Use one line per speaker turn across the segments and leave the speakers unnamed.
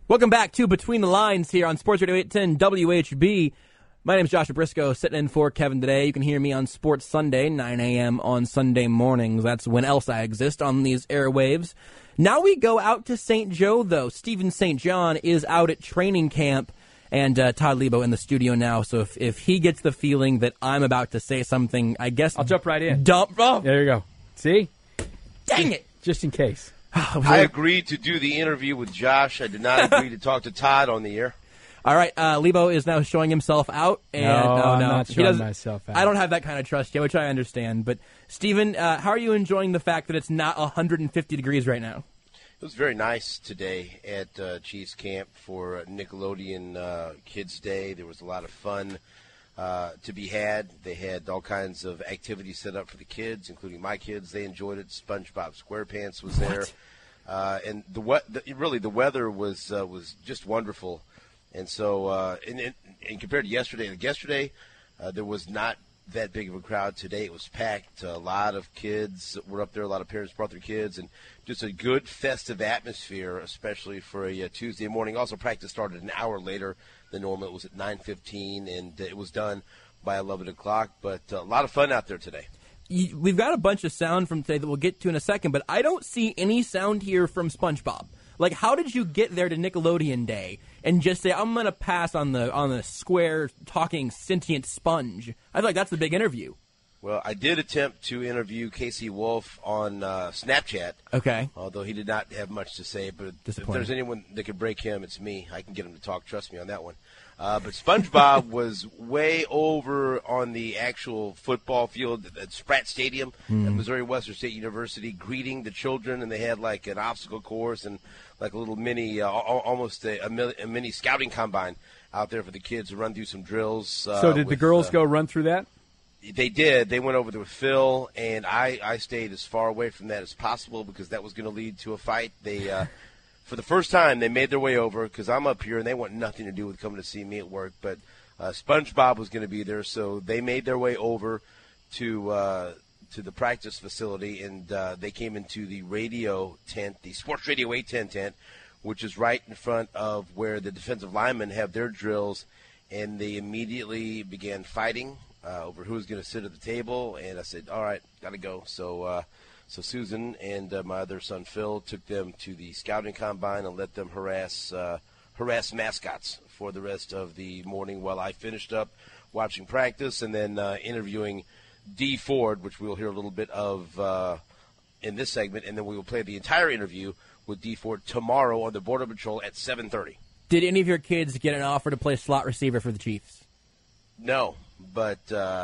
Welcome back to Between the Lines here on Sports Radio 810 WHB. My name is Joshua Briscoe, sitting in for Kevin today. You can hear me on Sports Sunday, 9 a.m. on Sunday mornings. That's when else I exist on these airwaves. Now we go out to St. Joe, though. Stephen St. John is out at training camp, and Todd Lebo in the studio now. So if he gets the feeling that I'm about to say something, I guess
I'll jump right in.
There
you go. See?
Dang it.
Just in case.
I agreed to do the interview with Josh. I did not agree to talk to Todd on the air.
All right, Lebo is now showing himself out. And,
I'm not showing myself out.
I don't have that kind of trust yet, which I understand. But, Stephen, how are you enjoying the fact that it's not 150 degrees right now?
It was very nice today at Chiefs Camp for Nickelodeon Kids Day. There was a lot of fun to be had. They had all kinds of activities set up for the kids, including my kids. They enjoyed it. SpongeBob SquarePants was there. And the weather was just wonderful. And so, and compared to yesterday, there was not that big of a crowd. Today it was packed. A lot of kids were up there. A lot of parents brought their kids, and just a good festive atmosphere, especially for a Tuesday morning. Also, practice started an hour later than normal. It was at 9:15, and it was done by 11 o'clock. But a lot of fun out there today.
We've got a bunch of sound from today that we'll get to in a second, but I don't see any sound here from SpongeBob. Like, how did you get there to Nickelodeon Day and just say, I'm going to pass on the square talking sentient sponge? I feel like that's the big interview.
Well, I did attempt to interview Casey Wolf on Snapchat.
Okay.
Although he did not have much to say, but if there's anyone that could break him, it's me. I can get him to talk. Trust me on that one. But SpongeBob was way over on the actual football field at Spratt Stadium at Missouri Western State University, greeting the children, and they had like an obstacle course and like a little mini, almost a mini scouting combine out there for the kids to run through some drills.
So did the girls go run through that?
They did. They went over there with Phil, and I stayed as far away from that as possible because that was going to lead to a fight. They, for the first time, they made their way over because I'm up here, and they want nothing to do with coming to see me at work. But SpongeBob was going to be there, so they made their way over to the practice facility, and they came into the radio tent, the Sports Radio 810 tent, which is right in front of where the defensive linemen have their drills, and they immediately began fighting over who was going to sit at the table, and I said, all right, got to go. So Susan and my other son Phil took them to the scouting combine and let them harass mascots for the rest of the morning while I finished up watching practice and then interviewing Dee Ford, which we'll hear a little bit of in this segment, and then we will play the entire interview with Dee Ford tomorrow on the Border Patrol at 7:30.
Did any of your kids get an offer to play slot receiver for the Chiefs?
No, but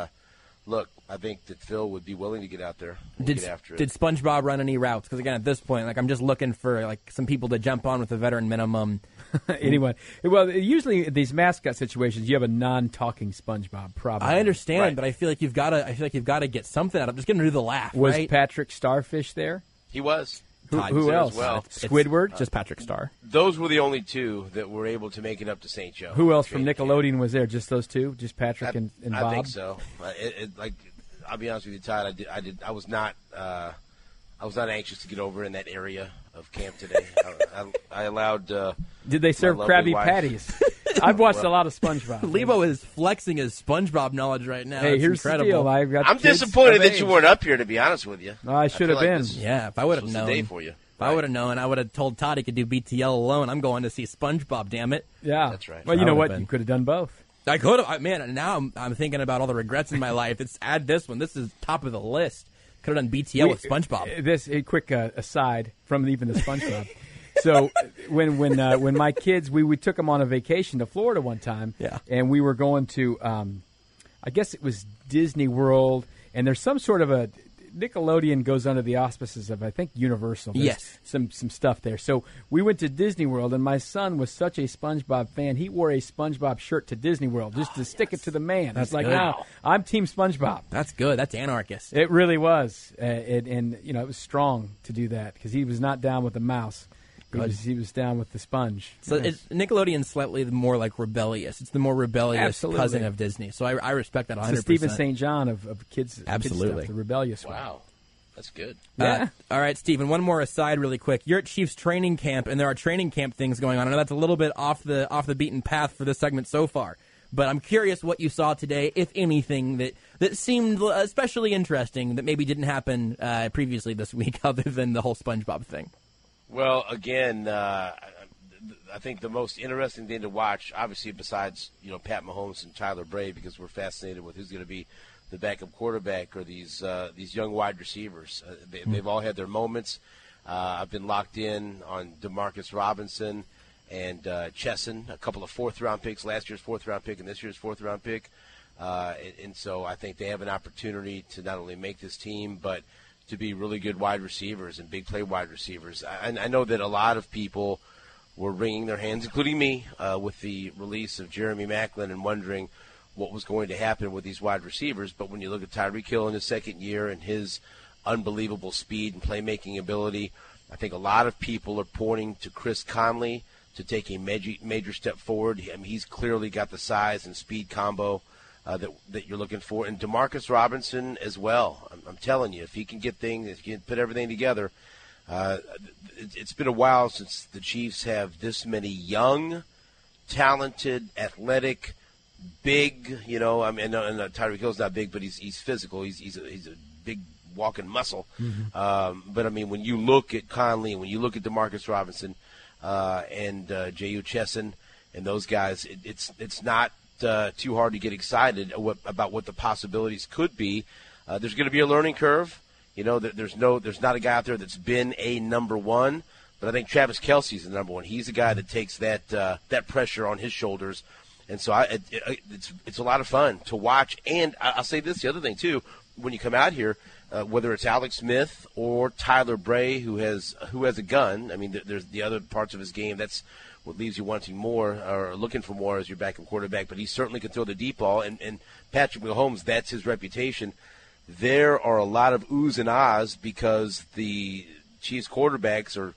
look, I think that Phil would be willing to get out there and get after it.
Did SpongeBob run any routes? Because, again, at this point, like I'm just looking for like some people to jump on with the veteran minimum.
Anyone. Well, usually in these mascot situations, you have a non-talking SpongeBob, probably.
I understand,
Right.
but I feel like you've got to get something out of it. Just get him to do the laugh,
Was
right?
Patrick Starfish there?
He was.
Who else?
Well.
Squidward?
Just Patrick Star.
Those were the only two that were able to make it up to St. Joe.
Who else from Nickelodeon was there? Just those two? Just Patrick and Bob?
I think so. I'll be honest with you, Todd. I was not anxious to get over in that area of camp today. I allowed.
Did they serve Krabby Patties? I've watched a lot of SpongeBob.
Lebo is flexing his SpongeBob knowledge right now.
Hey,
It's
here's
incredible.
the deal.
I'm disappointed that you weren't up here, to be honest with you.
I should have been.
Yeah, if I would have
This was
known.
the day for you.
If I would have known, I would have told Todd he could do BTL alone. I'm going to see SpongeBob, damn it.
Yeah.
That's right.
Well, you know
would've
what?
been.
You could have done both.
I could have. Man, now I'm thinking about all the regrets in my life. Add this one. This is top of the list. Could have done BTL with SpongeBob.
This a quick aside from even the SpongeBob. So when my kids we took them on a vacation to Florida one time,
Yeah.
and we were going to I guess it was Disney World, and there's some sort of a Nickelodeon goes under the auspices of I think Universal. There's
Yes.
some stuff there. So we went to Disney World, and my son was such a SpongeBob fan. He wore a SpongeBob shirt to Disney World just to stick it to the man.
That's
It's like,
good.
no, I'm Team SpongeBob.
That's good. That's anarchist.
It really was, and you know it was strong to do that because he was not down with the mouse. He was down with the sponge.
So Nickelodeon's slightly more like rebellious. It's the more rebellious
Absolutely.
cousin of Disney. So I respect that 100%.
It's the Stephen St. John of kids.
Absolutely.
Kids stuff, the rebellious one.
Wow. That's good.
Yeah.
All right, Stephen, one more aside really quick. You're at Chiefs training camp, and there are training camp things going on. I know that's a little bit off the beaten path for this segment so far, but I'm curious what you saw today, if anything, that seemed especially interesting that maybe didn't happen previously this week other than the whole SpongeBob thing.
Well, again, I think the most interesting thing to watch, obviously besides Pat Mahomes and Tyler Bray, because we're fascinated with who's going to be the backup quarterback, or these young wide receivers. They've all had their moments. I've been locked in on Demarcus Robinson and Chesson, a couple of fourth-round picks, last year's fourth-round pick and this year's fourth-round pick. And so I think they have an opportunity to not only make this team, but to be really good wide receivers and big play wide receivers. I know that a lot of people were wringing their hands, including me, with the release of Jeremy Maclin and wondering what was going to happen with these wide receivers. But when you look at Tyreek Hill in his second year and his unbelievable speed and playmaking ability, I think a lot of people are pointing to Chris Conley to take a major step forward. I mean, he's clearly got the size and speed combo that you're looking for. And Demarcus Robinson as well. I'm telling you, if he can get things, if he can put everything together, it's been a while since the Chiefs have this many young, talented, athletic, big, and Tyreek Hill's not big, but he's physical. He's a big walking muscle. Mm-hmm. But I mean, when you look at Conley, when you look at Demarcus Robinson and J.U. Chesson and those guys, it's not too hard to get excited about what the possibilities could be. There's going to be a learning curve. There's not a guy out there that's been a number one, but I think Travis Kelce's the number one. He's the guy that takes that pressure on his shoulders. And so it's a lot of fun to watch. And I'll say this, the other thing, too, when you come out here, whether it's Alex Smith or Tyler Bray, who has a gun, I mean, there's the other parts of his game. That's what leaves you wanting more or looking for more as your backup quarterback. But he certainly can throw the deep ball. And Patrick Mahomes, that's his reputation. There are a lot of oohs and ahs because the Chiefs quarterbacks are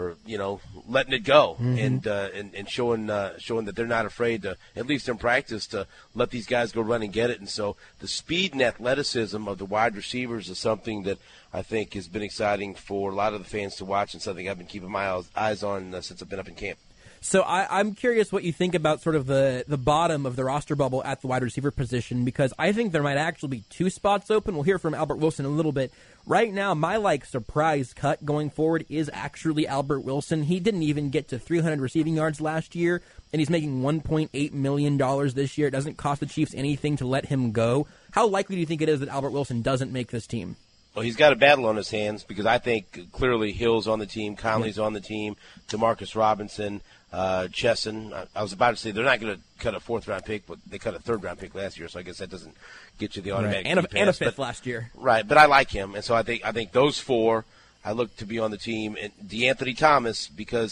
letting it go. Mm-hmm. and showing that they're not afraid to, at least in practice, to let these guys go run and get it. And so the speed and athleticism of the wide receivers is something that I think has been exciting for a lot of the fans to watch, and something I've been keeping my eyes on since I've been up in camp.
So I'm curious what you think about sort of the bottom of the roster bubble at the wide receiver position, because I think there might actually be two spots open. We'll hear from Albert Wilson in a little bit. Right now, my surprise cut going forward is actually Albert Wilson. He didn't even get to 300 receiving yards last year, and he's making $1.8 million this year. It doesn't cost the Chiefs anything to let him go. How likely do you think it is that Albert Wilson doesn't make this team?
Well, he's got a battle on his hands because I think clearly Hill's on the team, Conley's on the team, Demarcus Robinson, Chesson. I was about to say they're not going to cut a fourth-round pick, but they cut a third-round pick last year, so I guess that doesn't get you the automatic
right. And a fifth
but,
last year.
Right, but I like him, and so I think those four I look to be on the team. And DeAnthony Thomas, because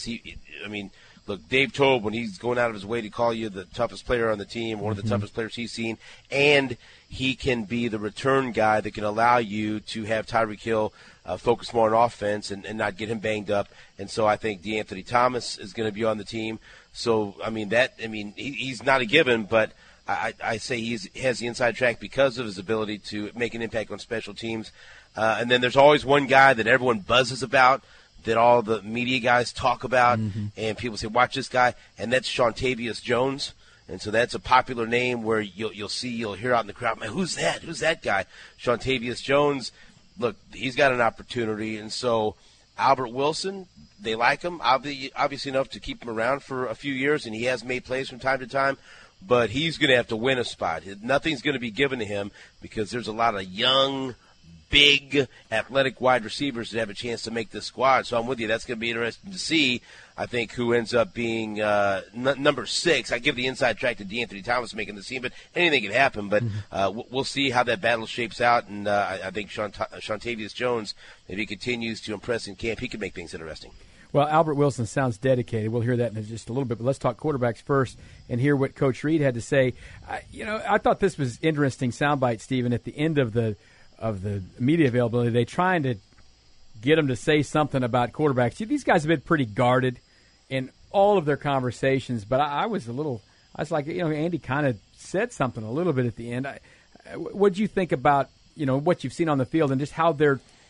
look, Dave Toub, when he's going out of his way to call you the toughest player on the team, one of the toughest players he's seen, and he can be the return guy that can allow you to have Tyreek Hill focus more on offense and not get him banged up. And so I think DeAnthony Thomas is going to be on the team. So, he's not a given, but I say he has the inside track because of his ability to make an impact on special teams. And then there's always one guy that everyone buzzes about, that all the media guys talk about, and people say, watch this guy, and that's Shontavious Jones. And so that's a popular name where you'll hear out in the crowd, man, who's that? Who's that guy? Shontavious Jones. Look, he's got an opportunity. And so Albert Wilson, they like him, obviously enough to keep him around for a few years, and he has made plays from time to time. But he's going to have to win a spot. Nothing's going to be given to him because there's a lot of young, big, athletic wide receivers that have a chance to make this squad. So I'm with you. That's going to be interesting to see, I think, who ends up being number 6. I give the inside track to DeAnthony Thomas making the team, but anything can happen. But we'll see how that battle shapes out. And I think Shontavious Jones, if he continues to impress in camp, he can make things interesting.
Well, Albert Wilson sounds dedicated. We'll hear that in just a little bit. But let's talk quarterbacks first and hear what Coach Reid had to say. I thought this was interesting soundbite, Stephen, at the end of the media availability. They trying to get them to say something about quarterbacks. These guys have been pretty guarded in all of their conversations, but I was like, Andy kind of said something a little bit at the end. What do you think about, what you've seen on the field and just how they're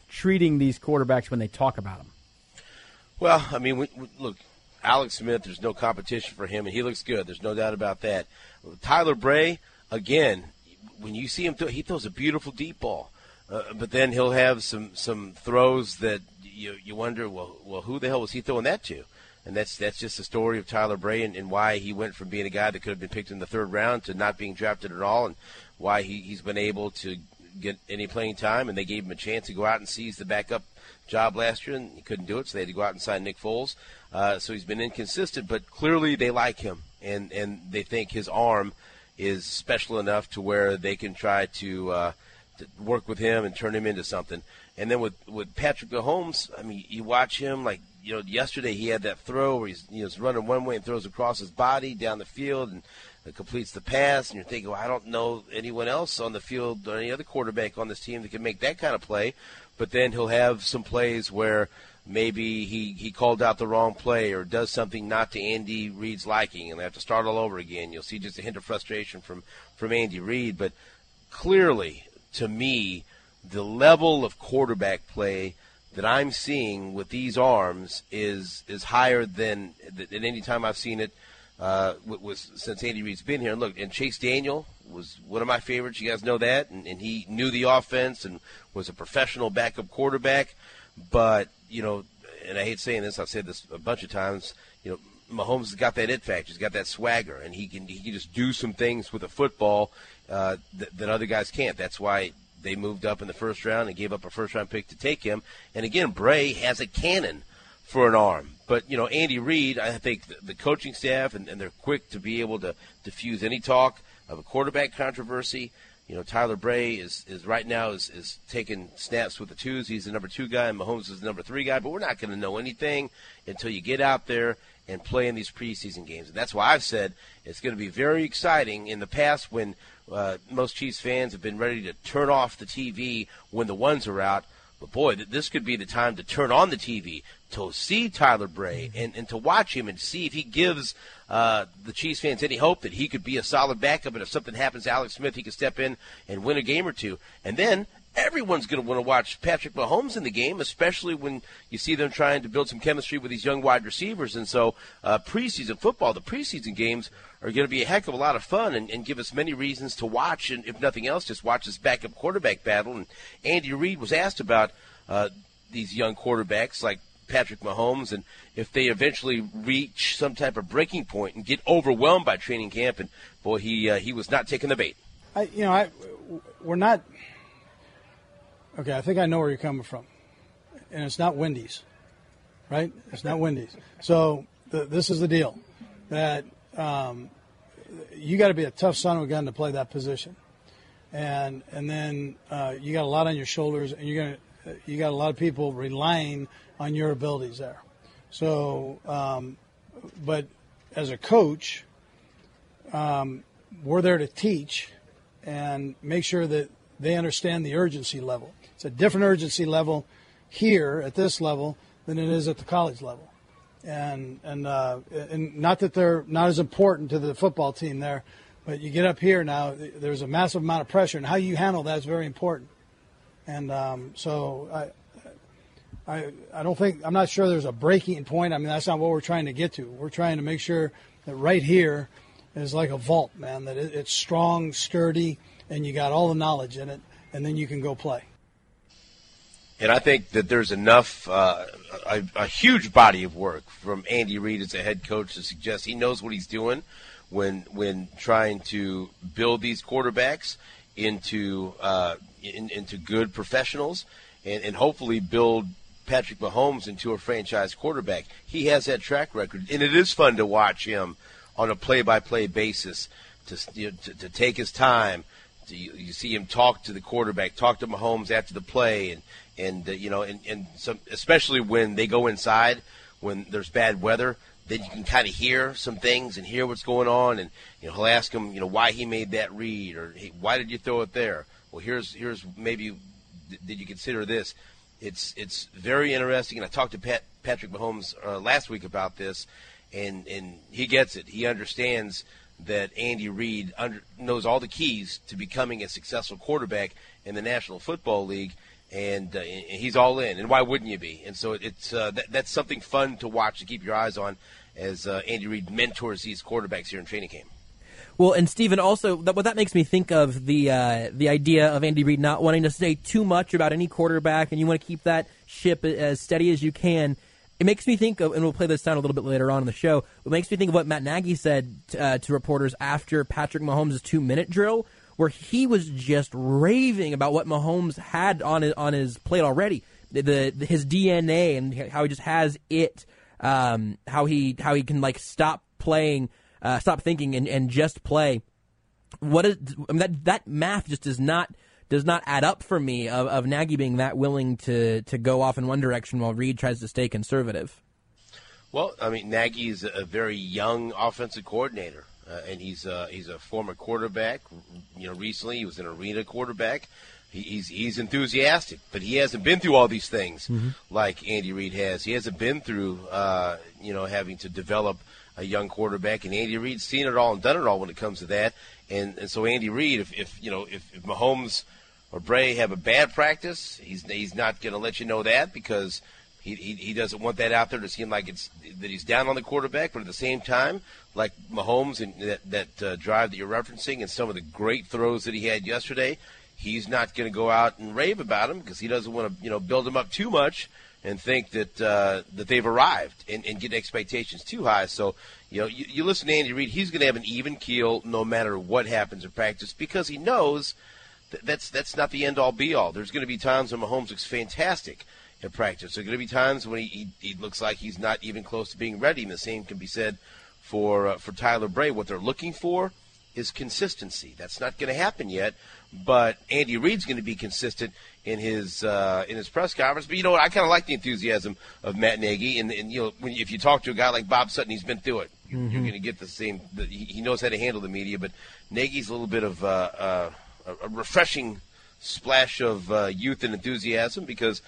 treating these quarterbacks when they talk about them?
Well, I mean, look, Alex Smith, there's no competition for him, and he looks good. There's no doubt about that. Tyler Bray, again, when you see him he throws a beautiful deep ball. But then he'll have some throws that you wonder, well, who the hell was he throwing that to? And that's just the story of Tyler Bray and why he went from being a guy that could have been picked in the third round to not being drafted at all, and why he's been able to get any playing time, and they gave him a chance to go out and seize the backup job last year, and he couldn't do it, so they had to go out and sign Nick Foles. So he's been inconsistent, but clearly they like him, and they think his arm is special enough to where they can try to work with him and turn him into something. And then with Patrick Mahomes, I mean, you watch him, like, yesterday he had that throw where he's running one way and throws across his body down the field and completes the pass, and you're thinking, well, I don't know anyone else on the field or any other quarterback on this team that can make that kind of play. But then he'll have some plays where maybe he called out the wrong play or does something not to Andy Reid's liking, and they have to start all over again. You'll see just a hint of frustration from Andy Reid. But clearly, to me, the level of quarterback play that I'm seeing with these arms is higher than any time I've seen it since Andy Reid's been here. And look, and Chase Daniel was one of my favorites. You guys know that, and he knew the offense and was a professional backup quarterback. But and I hate saying this, I've said this a bunch of times. Mahomes has got that it factor. He's got that swagger, and he can just do some things with a football that other guys can't. That's why they moved up in the first round and gave up a first-round pick to take him. And again, Bray has a cannon for an arm. But, Andy Reid, I think the coaching staff, and they're quick to be able to diffuse any talk of a quarterback controversy. Tyler Bray is right now is taking snaps with the twos. He's the number 2 guy, and Mahomes is the number 3 guy. But we're not going to know anything until you get out there and play in these preseason games. And that's why I've said it's going to be very exciting. In the past, when most Chiefs fans have been ready to turn off the TV when the ones are out, but boy, this could be the time to turn on the TV, to see Tyler Bray and to watch him and see if he gives the Chiefs fans any hope that he could be a solid backup, and if something happens to Alex Smith, he could step in and win a game or two. And then everyone's going to want to watch Patrick Mahomes in the game, especially when you see them trying to build some chemistry with these young wide receivers. And so preseason football, the preseason games are going to be a heck of a lot of fun and give us many reasons to watch, and if nothing else, just watch this backup quarterback battle. And Andy Reid was asked about these young quarterbacks like Patrick Mahomes, and if they eventually reach some type of breaking point and get overwhelmed by training camp. And boy, he was not taking the bait.
We're not. Okay, I think I know where you're coming from, and it's not Wendy's, right? It's not Wendy's. So this is the deal, that you got to be a tough son of a gun to play that position, and then you got a lot on your shoulders, and you got a lot of people relying on your abilities there. So, but as a coach, we're there to teach and make sure that they understand the urgency level. It's a different urgency level here at this level than it is at the college level. And not that they're not as important to the football team there, but you get up here now, there's a massive amount of pressure, and how you handle that is very important. And so I don't think, I'm not sure there's a breaking point. I mean, that's not what we're trying to get to. We're trying to make sure that right here is like a vault, man, that it's strong, sturdy, and you got all the knowledge in it, and then you can go play.
And I think that there's enough, a huge body of work from Andy Reid as a head coach to suggest he knows what he's doing when trying to build these quarterbacks into good professionals and hopefully build Patrick Mahomes into a franchise quarterback. He has that track record, and it is fun to watch him on a play-by-play basis to take his time. You see him talk to the quarterback, talk to Mahomes after the play, and some, especially when they go inside when there's bad weather, then you can kind of hear some things and hear what's going on, and he'll ask him why he made that read, or hey, why did you throw it there? Well, here's maybe did you consider this? It's very interesting, and I talked to Patrick Mahomes last week about this, and he gets it. He understands that Andy Reid knows all the keys to becoming a successful quarterback in the National Football League, And he's all in, and why wouldn't you be? And so it's that's something fun to watch, to keep your eyes on as Andy Reid mentors these quarterbacks here in training camp.
Well, and Stephen, also, what that makes me think of the idea of Andy Reid not wanting to say too much about any quarterback, and you want to keep that ship as steady as you can. It makes me think of, and we'll play this down a little bit later on in the show, it makes me think of what Matt Nagy said to reporters after Patrick Mahomes' 2-minute drill, where he was just raving about what Mahomes had on his plate already, his DNA and how he just has it, how he can like stop playing, stop thinking and just play. That math just does not add up for me of Nagy being that willing to go off in one direction while Reid tries to stay conservative.
Well, I mean, Nagy is a very young offensive coordinator, and he's a former quarterback. Recently he was an arena quarterback. He's enthusiastic, but he hasn't been through all these things like Andy Reid has. He hasn't been through, having to develop a young quarterback, and Andy Reid's seen it all and done it all when it comes to that. And so Andy Reid, if Mahomes or Bray have a bad practice, he's not going to let you know that, because he doesn't want that out there to seem like that he's down on the quarterback. But at the same time, like Mahomes and that drive that you're referencing and some of the great throws that he had yesterday, he's not going to go out and rave about him, because he doesn't want to build him up too much and think that they've arrived and get expectations too high. So you listen to Andy Reid, he's going to have an even keel no matter what happens in practice, because he knows that's not the end all be all. There's going to be times when Mahomes looks fantastic in practice. There are going to be times when he looks like he's not even close to being ready. And the same can be said for Tyler Bray. What they're looking for is consistency. That's not going to happen yet, but Andy Reid's going to be consistent in his press conference. But you know what? I kind of like the enthusiasm of Matt Nagy, and if you talk to a guy like Bob Sutton, he's been through it. You're going to get the same. He knows how to handle the media, but Nagy's a little bit of a refreshing splash of youth and enthusiasm, because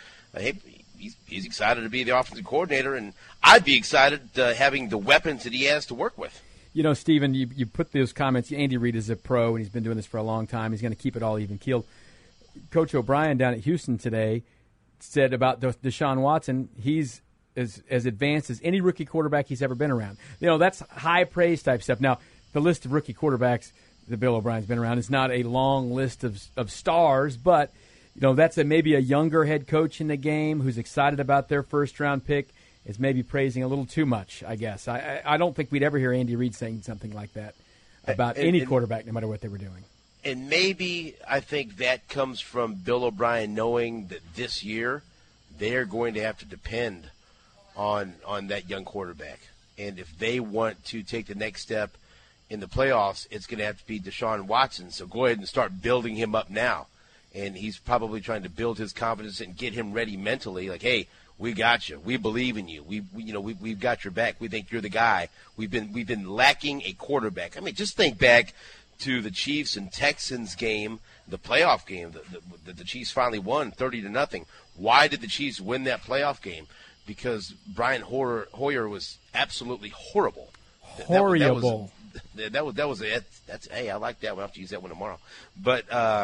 he's excited to be the offensive coordinator, and I'd be excited having the weapons that he has to work with.
Stephen, you put those comments. Andy Reid is a pro, and he's been doing this for a long time. He's going to keep it all even-keeled. Coach O'Brien down at Houston today said about Deshaun Watson, he's as advanced as any rookie quarterback he's ever been around. That's high praise type stuff. Now, the list of rookie quarterbacks that Bill O'Brien's been around is not a long list of stars, but that's maybe a younger head coach in the game who's excited about their first-round pick. Is maybe praising a little too much, I guess. I don't think we'd ever hear Andy Reid saying something like that about any quarterback, no matter what they were doing.
And maybe I think that comes from Bill O'Brien knowing that this year they're going to have to depend on that young quarterback. And if they want to take the next step in the playoffs, it's going to have to be Deshaun Watson. So go ahead and start building him up now. And he's probably trying to build his confidence and get him ready mentally. Like, hey, we got you. We believe in you. We've got your back. We think you're the guy. We've been lacking a quarterback. I mean, just think back to the Chiefs and Texans game, the playoff game that the Chiefs finally won 30-0. Why did the Chiefs win that playoff game? Because Brian Hoyer was absolutely horrible.
Horrible.
That was it. Hey, I like that. We'll have to use that one tomorrow. But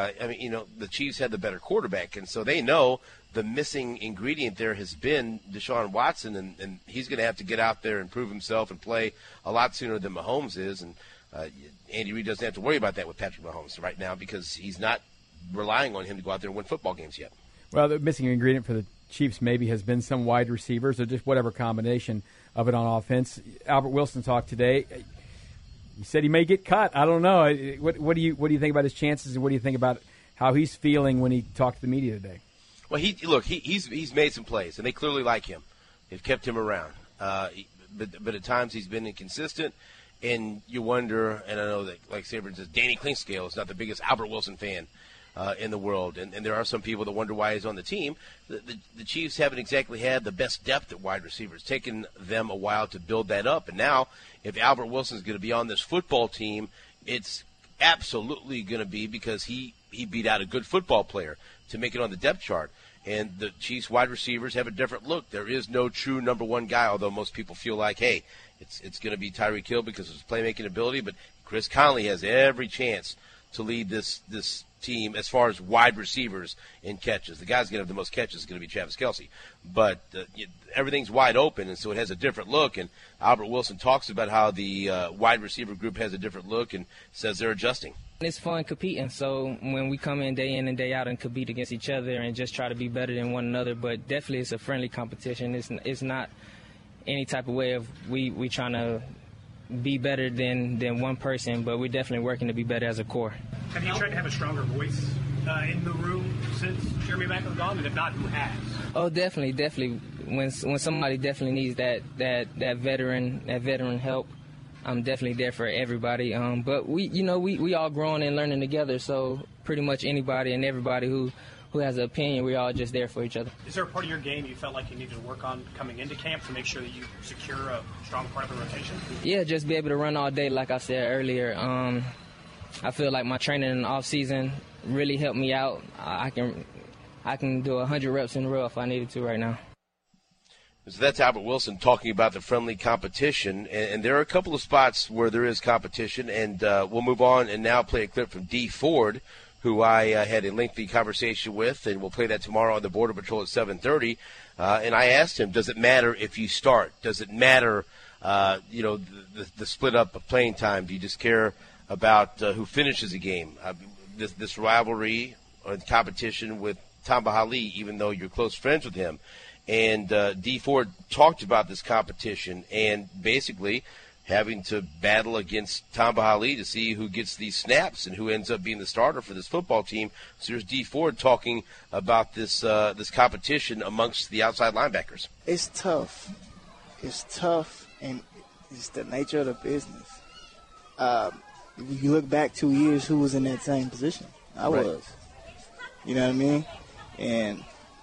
the Chiefs had the better quarterback, and so they know the missing ingredient there has been Deshaun Watson, and he's going to have to get out there and prove himself and play a lot sooner than Mahomes is. And Andy Reid doesn't have to worry about that with Patrick Mahomes right now, because he's not relying on him to go out there and win football games yet.
Well, the missing ingredient for the Chiefs maybe has been some wide receivers, or just whatever combination of it on offense. Albert Wilson talked today. He said he may get cut. I don't know. What do you think about his chances, and what do you think about how he's feeling when he talked to the media today?
Well, he's made some plays, and they clearly like him. They've kept him around, but at times he's been inconsistent, and you wonder. And I know that, like Saban says, Danny Klingscale is not the biggest Albert Wilson fan in the world, and there are some people that wonder why he's on the team. The Chiefs haven't exactly had the best depth at wide receivers. It's taken them a while to build that up, and now if Albert Wilson's going to be on this football team, it's absolutely going to be because he beat out a good football player to make it on the depth chart. And the Chiefs wide receivers have a different look. There is no true number one guy, although most people feel like, hey, it's going to be Tyreek Hill because of his playmaking ability, but Chris Conley has every chance to lead this team as far as wide receivers in catches. The guy's going to have the most catches is going to be Travis Kelce. But everything's wide open, and so it has a different look. And Albert Wilson talks about how the wide receiver group has a different look and says they're adjusting.
It's fun competing, so when we come in and day out and compete against each other and just try to be better than one another, but definitely it's a friendly competition. It's not any type of way of we trying to be better than one person, but we're definitely working to be better as a core.
Have you tried to have a stronger voice in the room since Jeremy Maclin was gone? And if not, who has?
Oh, definitely. When somebody definitely needs that veteran help, I'm definitely there for everybody. But we all growing and learning together. So pretty much anybody and everybody who has an opinion, we're all just there for each other.
Is there a part of your game you felt like you needed to work on coming into camp to make sure that you secure a strong part of the rotation? Yeah,
just be able to run all day, like I said earlier. I feel like my training in the off season really helped me out. I can do 100 reps in a row if I needed to right now.
So that's Albert Wilson talking about the friendly competition, and there are a couple of spots where there is competition, and we'll move on and now play a clip from Dee Ford, who I had a lengthy conversation with, and we'll play that tomorrow on the Border Patrol at 7:30. And I asked him, does it matter if you start? Does it matter, the split up of playing time? Do you just care about who finishes a game? This rivalry or competition with Tamba Hali, even though you're close friends with him. And Dee Ford talked about this competition and basically having to battle against Tamba Hali to see who gets these snaps and who ends up being the starter for this football team. So there's Dee Ford talking about this competition amongst the outside linebackers.
It's tough. And it's the nature of the business. You look back 2 years, who was in that same position? I was. You know what I mean? And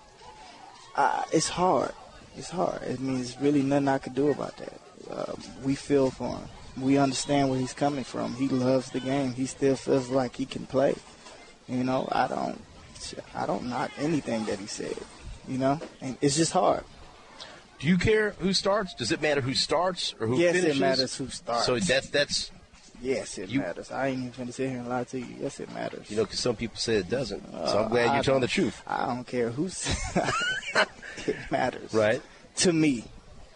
it's hard. I mean, there's really nothing I could do about that. We feel for him. We understand where he's coming from. He loves the game. He still feels like he can play. You know, I don't knock anything that he said. You know, and it's just hard.
Do you care who starts? Does it matter who starts or who finishes?
Yes, it matters who starts.
So that's.
Yes, it matters. I ain't even going to sit here and lie to you. Yes, it matters.
You know, because some people say it doesn't. So I'm glad you're telling the truth.
I don't care who's. It matters.
Right.
To me.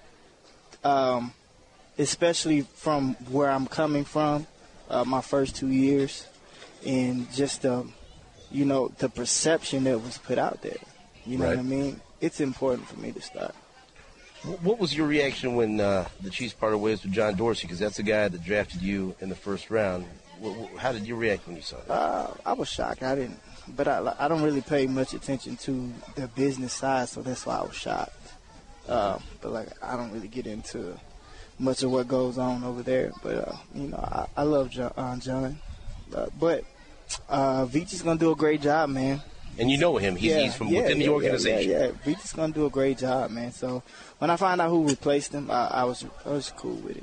Especially from where I'm coming from, my first 2 years, and just, the perception that was put out there. You know what I mean? It's important for me to start.
What was your reaction when the Chiefs parted ways with John Dorsey? Because that's the guy that drafted you in the first round. How did you react when you saw that?
I was shocked. I didn't, but I don't really pay much attention to the business side, so that's why I was shocked. But I don't really get into much of what goes on over there. But I love John. But Veach's gonna do a great job, man.
And you know him. He's from within the organization.
Yeah. Veach's going to do a great job, man. So when I found out who replaced him, I was cool with it.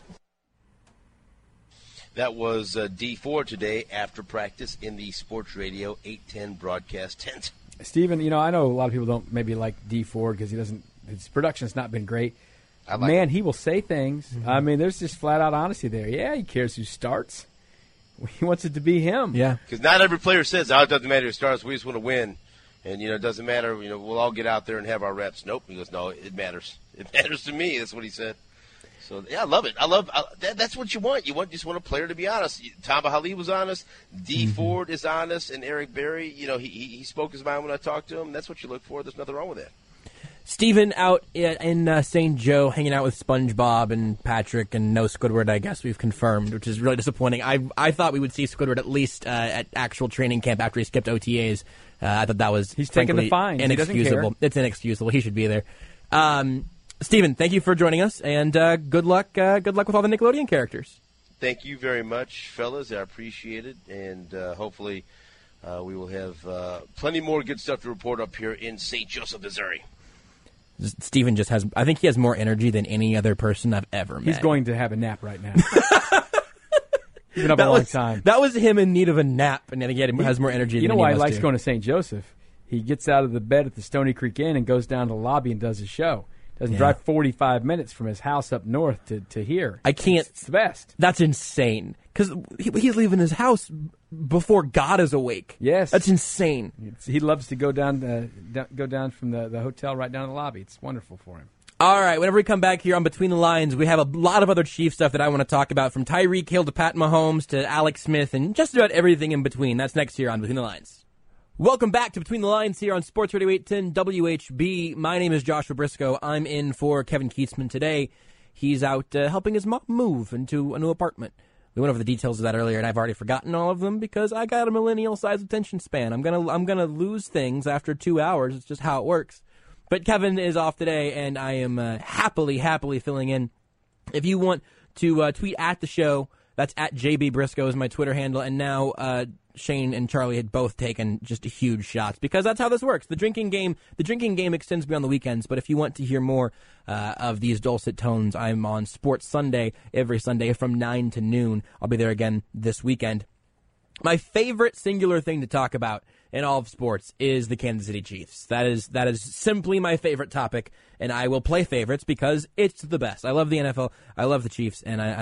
That was Dee Ford today after practice in the Sports Radio 810 broadcast tent.
Stephen, I know a lot of people don't maybe like Dee Ford because his production's not been great. He will say things. Mm-hmm. I mean, there's just flat-out honesty there. Yeah, he cares who starts. He wants it to be him.
Yeah.
Because not every player says, it doesn't matter who starts. We just want to win. And, it doesn't matter. We'll all get out there and have our reps. Nope. He goes, no, it matters. It matters to me. That's what he said. So, yeah, I love it. That's what you want. You just want a player to be honest. Tamba Hali was honest. Dee Ford is honest. And Eric Berry, he spoke his mind when I talked to him. That's what you look for. There's nothing wrong with that.
Stephen out in St. Joe hanging out with SpongeBob and Patrick and no Squidward, I guess we've confirmed, which is really disappointing. I thought we would see Squidward at least at actual training camp after he skipped OTAs. I thought that was
He's taking the fines.
Inexcusable. It's inexcusable. He should be there. Stephen, thank you for joining us, and good luck with all the Nickelodeon characters.
Thank you very much, fellas. I appreciate it, and hopefully we will have plenty more good stuff to report up here in St. Joseph, Missouri.
Stephen I think he has more energy than any other person I've ever met.
He's going to have a nap right now. He's been up a long time.
That was him in need of a nap, and then he has more energy than
You know why he likes going to St. Joseph? He gets out of the bed at the Stony Creek Inn and goes down to the lobby and does his show. Doesn't drive 45 minutes from his house up north to here.
I can't.
It's the best.
That's insane. Because he's leaving his house before God is awake.
Yes.
That's insane.
He loves to go down from the hotel right down to the lobby. It's wonderful for him.
All right, whenever we come back here on Between the Lines, we have a lot of other Chiefs stuff that I want to talk about, from Tyreek Hill to Pat Mahomes to Alex Smith and just about everything in between. That's next here on Between the Lines. Welcome back to Between the Lines here on Sports Radio 810 WHB. My name is Joshua Briscoe. I'm in for Kevin Kietzman today. He's out helping his mom move into a new apartment. We went over the details of that earlier, and I've already forgotten all of them because I got a millennial-sized attention span. I'm gonna lose things after 2 hours. It's just how it works. But Kevin is off today, and I am happily filling in. If you want to tweet at the show, that's at JB Briscoe is my Twitter handle. And now Shane and Charlie had both taken just huge shots because that's how this works. The drinking game extends beyond the weekends. But if you want to hear more of these dulcet tones, I'm on Sports Sunday every Sunday from 9 to noon. I'll be there again this weekend. My favorite singular thing to talk about in all of sports is the Kansas City Chiefs. That is simply my favorite topic, and I will play favorites because it's the best. I love the NFL, I love the being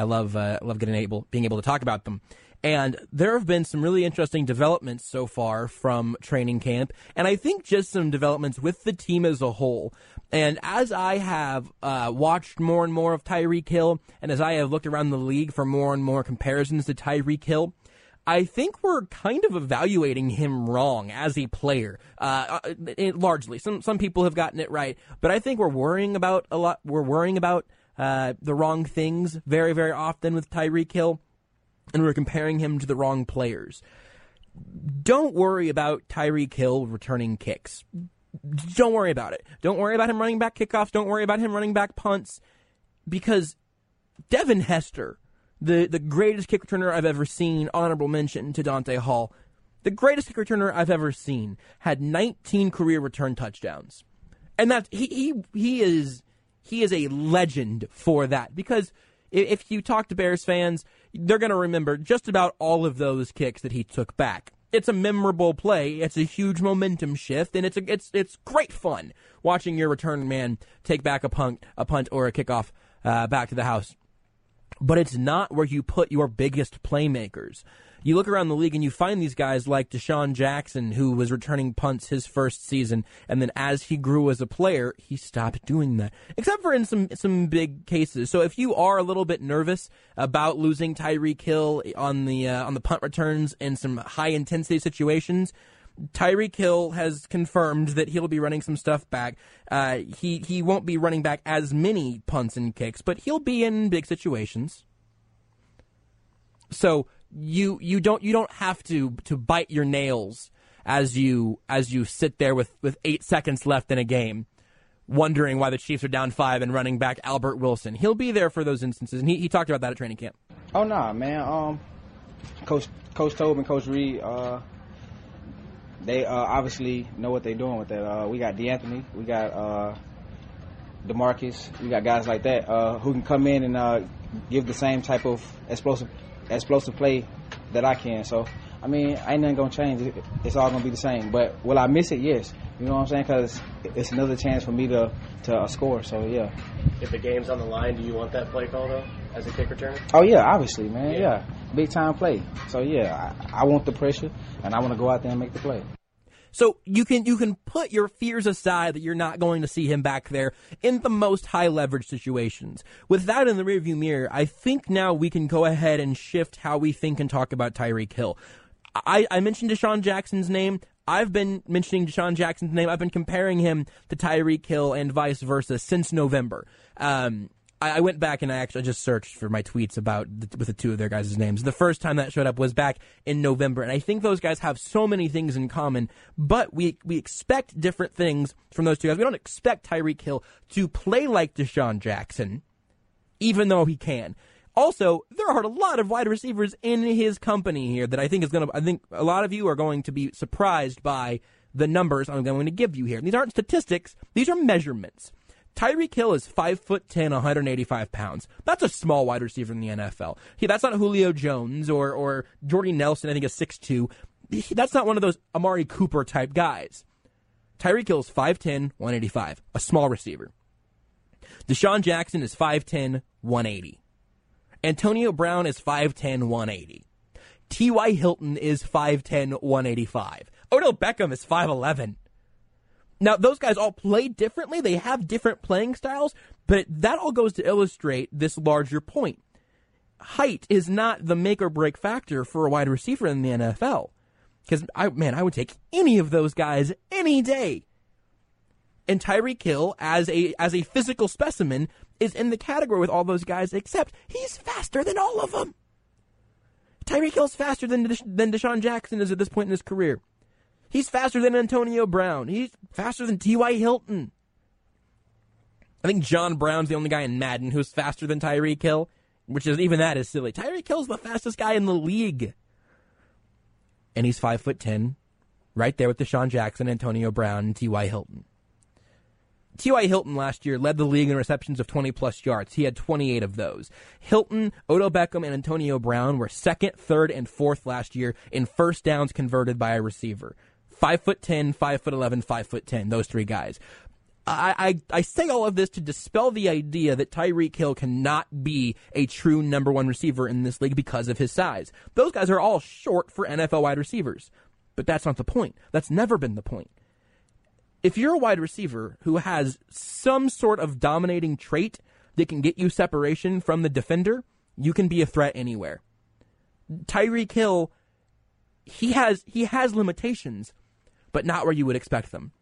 able to talk about them. And there have been some really interesting developments so far from training camp, and I think just some developments with the team as a whole. And as I have watched more and more of Tyreek Hill, and as I have looked around the league for more and more comparisons to Tyreek Hill, I think we're kind of evaluating him wrong as a player, largely. Some people have gotten it right, but I think we're worrying about the wrong things very, very often with Tyreek Hill, and we're comparing him to the wrong players. Don't worry about Tyreek Hill returning kicks. Don't worry about it. Don't worry about him running back kickoffs. Don't worry about him running back punts, because Devin Hester, the greatest kick returner I've ever seen, honorable mention to Dante Hall, the greatest kick returner I've ever seen, had 19 career return touchdowns. And that he is a legend for that, because if you talk to Bears fans, they're going to remember just about all of those kicks that he took back. It's a memorable play. It's a huge momentum shift, and it's great fun watching your return man take back a punt or a kickoff back to the house. But it's not where you put your biggest playmakers. You look around the league and you find these guys like Deshaun Jackson, who was returning punts his first season, and then as he grew as a player, he stopped doing that, except for in some big cases. So if you are a little bit nervous about losing Tyreek Hill on the punt returns in some high-intensity situations, Tyreek Hill has confirmed that he'll be running some stuff back. He won't be running back as many punts and kicks, but he'll be in big situations. So you don't have to bite your nails as you sit there with 8 seconds left in a game, wondering why the Chiefs are down 5 and running back Albert Wilson. He'll be there for those instances, and he talked about that at training camp.
Oh nah, man. Coach Tobe and Coach Reed, they obviously know what they're doing with that. We got DeAnthony, we got DeMarcus, we got guys like that who can come in and give the same type of explosive play that I can. So, I mean, ain't nothing going to change. It's all going to be the same. But will I miss it? Yes. You know what I'm saying? Because it's another chance for me to score. So, yeah.
If the game's on the line, do you want that play call, though, as a kick returner?
Oh, yeah, obviously, man. Yeah. Big-time play. So, yeah, I want the pressure, and I want to go out there and make the play.
So you can put your fears aside that you're not going to see him back there in the most high-leverage situations. With that in the rearview mirror, I think now we can go ahead and shift how we think and talk about Tyreek Hill. I mentioned Deshaun Jackson's name. I've been mentioning Deshaun Jackson's name. I've been comparing him to Tyreek Hill and vice versa since November. I went back and I just searched for my tweets with the two of their guys' names. The first time that showed up was back in November, and I think those guys have so many things in common, but we expect different things from those two guys. We don't expect Tyreek Hill to play like Deshaun Jackson, even though he can. Also, there are a lot of wide receivers in his company here that I think a lot of you are going to be surprised by the numbers I'm going to give you here. These aren't statistics, these are measurements. Tyreek Hill is 5'10", 185 pounds. That's a small wide receiver in the NFL. That's not Julio Jones or Jordy Nelson, I think is 6'2". That's not one of those Amari Cooper type guys. Tyreek Hill is 5'10", 185, a small receiver. Deshaun Jackson is 5'10", 180. Antonio Brown is 5'10", 180. T.Y. Hilton is 5'10", 185. Odell Beckham is 5'11". Now, those guys all play differently. They have different playing styles, but that all goes to illustrate this larger point. Height is not the make or break factor for a wide receiver in the NFL. Because, I would take any of those guys any day. And Tyreek Hill, as a physical specimen, is in the category with all those guys, except he's faster than all of them. Tyreek Hill's faster than Deshaun Jackson is at this point in his career. He's faster than Antonio Brown. He's faster than T.Y. Hilton. I think John Brown's the only guy in Madden who's faster than Tyreek Hill, which is, even that is silly. Tyreek Hill's the fastest guy in the league. And he's 5'10", right there with Deshaun Jackson, Antonio Brown, and T.Y. Hilton. T.Y. Hilton last year led the league in receptions of 20-plus yards. He had 28 of those. Hilton, Odell Beckham, and Antonio Brown were second, third, and fourth last year in first downs converted by a receiver. 5'10", 5'11", 5'10", those three guys. I say all of this to dispel the idea that Tyreek Hill cannot be a true number one receiver in this league because of his size. Those guys are all short for NFL wide receivers. But that's not the point. That's never been the point. If you're a wide receiver who has some sort of dominating trait that can get you separation from the defender, you can be a threat anywhere. Tyreek Hill, he has limitations, but not where you would expect them.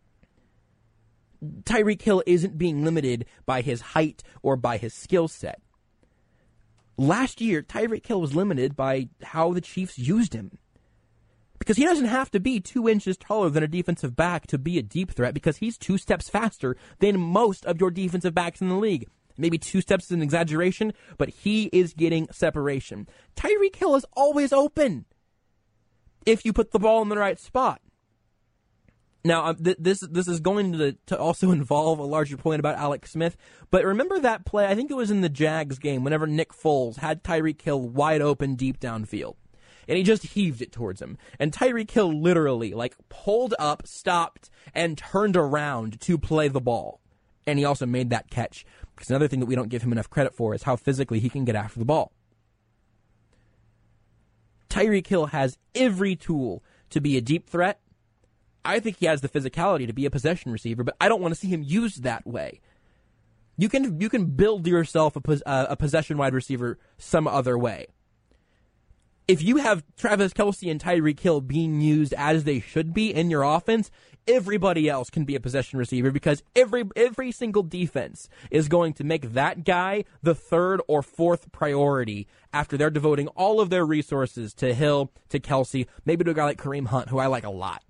Tyreek Hill isn't being limited by his height or by his skill set. Last year, Tyreek Hill was limited by how the Chiefs used him. Because he doesn't have to be 2 inches taller than a defensive back to be a deep threat, because he's 2 steps faster than most of your defensive backs in the league. Maybe 2 steps is an exaggeration, but he is getting separation. Tyreek Hill is always open if you put the ball in the right spot. Now, this is going to also involve a larger point about Alex Smith, but remember that play, I think it was in the Jags game, whenever Nick Foles had Tyreek Hill wide open deep downfield. And he just heaved it towards him. And Tyreek Hill literally, pulled up, stopped, and turned around to play the ball. And he also made that catch. Because another thing that we don't give him enough credit for is how physically he can get after the ball. Tyreek Hill has every tool to be a deep threat. I think he has the physicality to be a possession receiver, but I don't want to see him used that way. You can build yourself a possession wide receiver some other way. If you have Travis Kelce and Tyreek Hill being used as they should be in your offense, everybody else can be a possession receiver, because every single defense is going to make that guy the third or fourth priority after they're devoting all of their resources to Hill, to Kelce, maybe to a guy like Kareem Hunt, who I like a lot.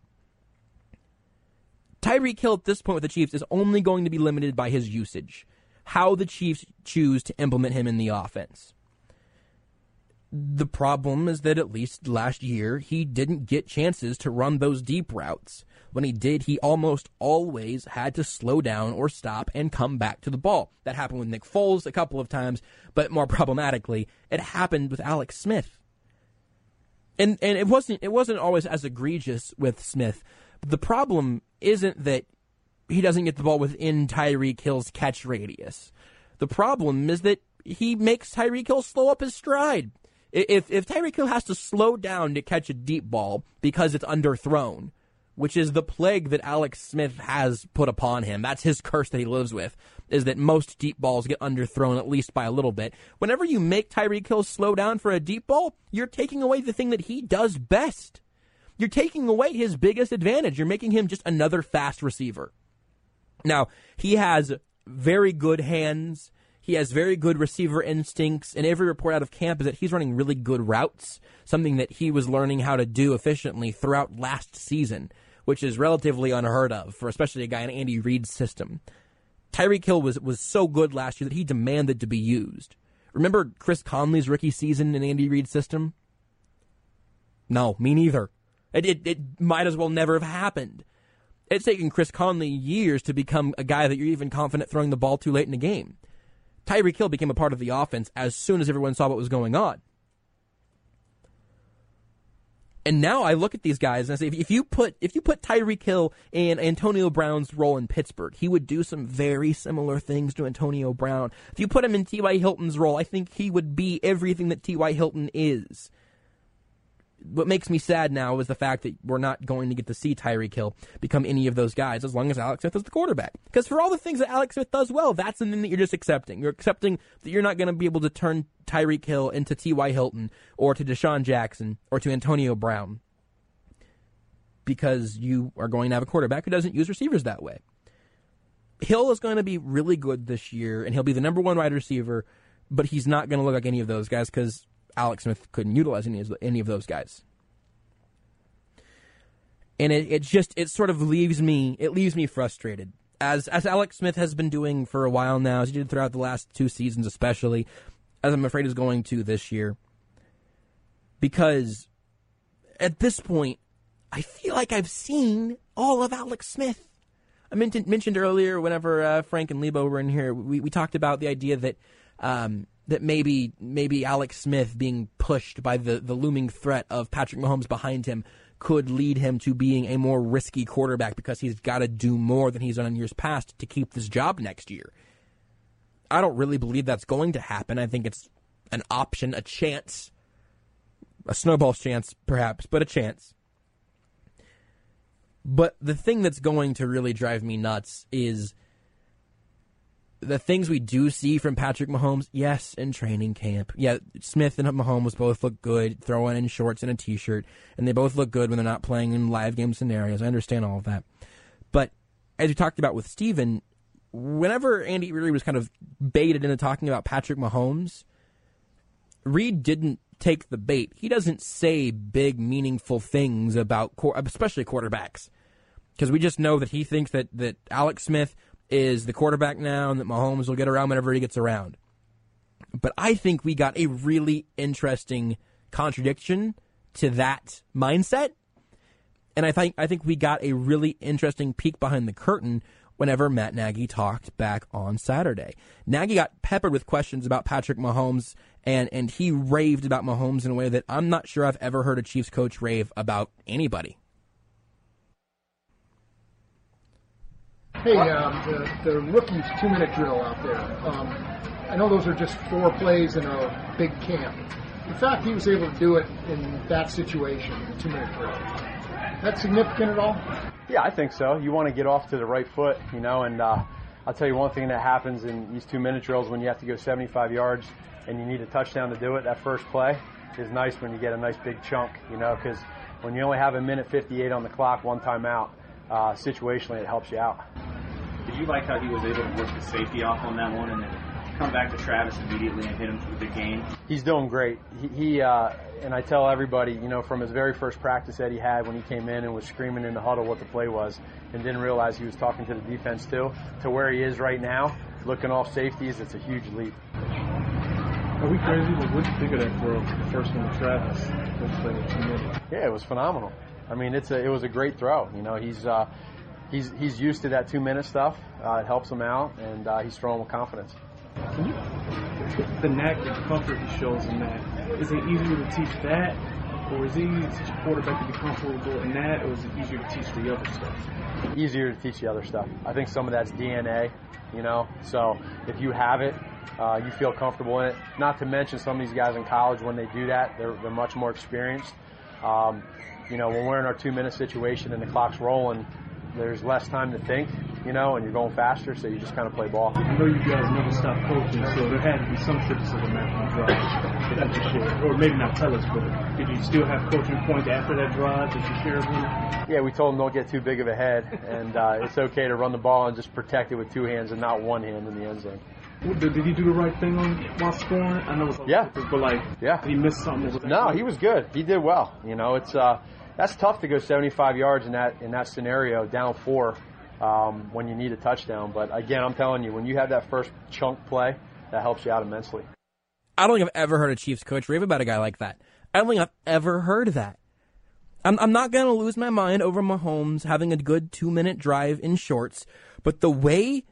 Tyreek Hill at this point with the Chiefs is only going to be limited by his usage, how the Chiefs choose to implement him in the offense. The problem is that at least last year, he didn't get chances to run those deep routes. When he did, he almost always had to slow down or stop and come back to the ball. That happened with Nick Foles a couple of times, but more problematically, it happened with Alex Smith. And it wasn't always as egregious with Smith. The problem isn't that he doesn't get the ball within Tyreek Hill's catch radius. The problem is that he makes Tyreek Hill slow up his stride. If Tyreek Hill has to slow down to catch a deep ball because it's underthrown, which is the plague that Alex Smith has put upon him, that's his curse that he lives with, is that most deep balls get underthrown at least by a little bit. Whenever you make Tyreek Hill slow down for a deep ball, you're taking away the thing that he does best. You're taking away his biggest advantage. You're making him just another fast receiver. Now, he has very good hands. He has very good receiver instincts, and every report out of camp is that he's running really good routes, something that he was learning how to do efficiently throughout last season, which is relatively unheard of for especially a guy in Andy Reid's system. Tyreek Hill was so good last year that he demanded to be used. Remember Chris Conley's rookie season in Andy Reid's system? No, me neither. It might as well never have happened. It's taken Chris Conley years to become a guy that you're even confident throwing the ball too late in the game. Tyreek Hill became a part of the offense as soon as everyone saw what was going on. And now I look at these guys and I say, if you put Tyreek Hill in Antonio Brown's role in Pittsburgh, he would do some very similar things to Antonio Brown. If you put him in T.Y. Hilton's role, I think he would be everything that T.Y. Hilton is. What makes me sad now is the fact that we're not going to get to see Tyreek Hill become any of those guys as long as Alex Smith is the quarterback. Because for all the things that Alex Smith does well, that's something that you're just accepting. You're accepting that you're not going to be able to turn Tyreek Hill into T.Y. Hilton or to Deshaun Jackson or to Antonio Brown because you are going to have a quarterback who doesn't use receivers that way. Hill is going to be really good this year, and he'll be the number one wide receiver, but he's not going to look like any of those guys because Alex Smith couldn't utilize any of those guys. And it sort of leaves me frustrated. As Alex Smith has been doing for a while now, as he did throughout the last 2 seasons especially, as I'm afraid is going to this year. Because at this point, I feel like I've seen all of Alex Smith. I mentioned earlier whenever Frank and Lebo were in here, we talked about the idea that that maybe Alex Smith being pushed by the looming threat of Patrick Mahomes behind him could lead him to being a more risky quarterback because he's got to do more than he's done in years past to keep this job next year. I don't really believe that's going to happen. I think it's an option, a chance, a snowball's chance perhaps, but a chance. But the thing that's going to really drive me nuts is the things we do see from Patrick Mahomes, yes, in training camp. Yeah, Smith and Mahomes both look good throwing in shorts and a T-shirt, and they both look good when they're not playing in live game scenarios. I understand all of that. But as we talked about with Steven, whenever Andy Reid was kind of baited into talking about Patrick Mahomes, Reid didn't take the bait. He doesn't say big, meaningful things about, especially quarterbacks, because we just know that he thinks that Alex Smith is the quarterback now and that Mahomes will get around whenever he gets around. But I think we got a really interesting contradiction to that mindset. And I think we got a really interesting peek behind the curtain whenever Matt Nagy talked back on Saturday. Nagy got peppered with questions about Patrick Mahomes, and he raved about Mahomes in a way that I'm not sure I've ever heard a Chiefs coach rave about anybody.
Hey, the rookies 2-minute drill out there. I know those are just 4 plays in a big camp. The fact he was able to do it in that situation, the 2-minute drill, that's significant at all?
Yeah, I think so. You want to get off to the right foot, and I'll tell you one thing that happens in these 2-minute drills when you have to go 75 yards and you need a touchdown to do it. That first play is nice when you get a nice big chunk, because when you only have 1:58 on the clock, 1 timeout, situationally it helps you out.
Did you like how he was able to work the safety off on that one and then come back to Travis immediately and hit him for the big gain?
He's doing great. He and I tell everybody, from his very first practice that he had when he came in and was screaming in the huddle what the play was and didn't realize he was talking to the defense too, to where he is right now, looking off safeties, it's a huge leap.
Are we crazy? What did you think of that throw, the first one to Travis?
Yeah, it was phenomenal. I mean, it was a great throw. He's used to that 2-minute stuff. It helps him out, and he's throwing with confidence.
The knack and comfort he shows in that, is it easier to teach that, or is it easier to teach a quarterback to be comfortable in that, or is it easier to teach the other stuff?
Easier to teach the other stuff. I think some of that's DNA, So if you have it, you feel comfortable in it. Not to mention some of these guys in college, when they do that, they're much more experienced. When we're in our 2-minute situation and the clock's rolling, there's less time to think, and you're going faster, so you just kind of play ball.
I know you guys never stopped coaching, so there had to be some criticism after the drive that you shared. Or maybe not tell us, but did you still have coaching points after that drive that you shared with them?
Yeah, we told them don't get too big of a head, and it's okay to run the ball and just protect it with 2 hands and not 1 hand in the end zone.
Did he do the right thing while scoring? I know it's but he missed something.
No, he was good. He did well. It's that's tough to go 75 yards in that scenario, down 4, when you need a touchdown. But again, I'm telling you, when you have that first chunk play, that helps you out immensely.
I don't think I've ever heard a Chiefs coach rave about a guy like that. I don't think I've ever heard that. I'm not going to lose my mind over Mahomes having a good 2-minute drive in shorts, but the way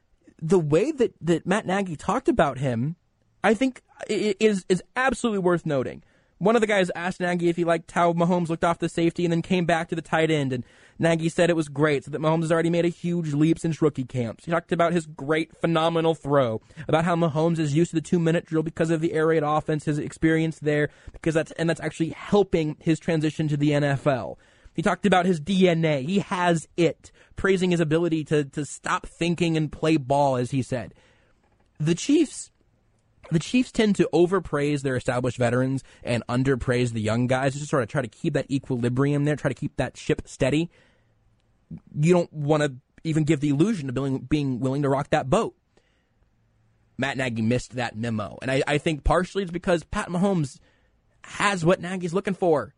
that Matt Nagy talked about him, I think is absolutely worth noting. One of the guys asked Nagy if he liked how Mahomes looked off the safety and then came back to the tight end, and Nagy said it was great, so that Mahomes has already made a huge leap since rookie camps. He talked about his great, phenomenal throw, about how Mahomes is used to the 2-minute drill because of the air raid offense, his experience there, because that's actually helping his transition to the NFL. He talked about his DNA. He has it, praising his ability to stop thinking and play ball, as he said. The Chiefs tend to overpraise their established veterans and underpraise the young guys, just sort of try to keep that equilibrium there, try to keep that ship steady. You don't want to even give the illusion of being willing to rock that boat. Matt Nagy missed that memo, and I think partially it's because Pat Mahomes has what Nagy's looking for.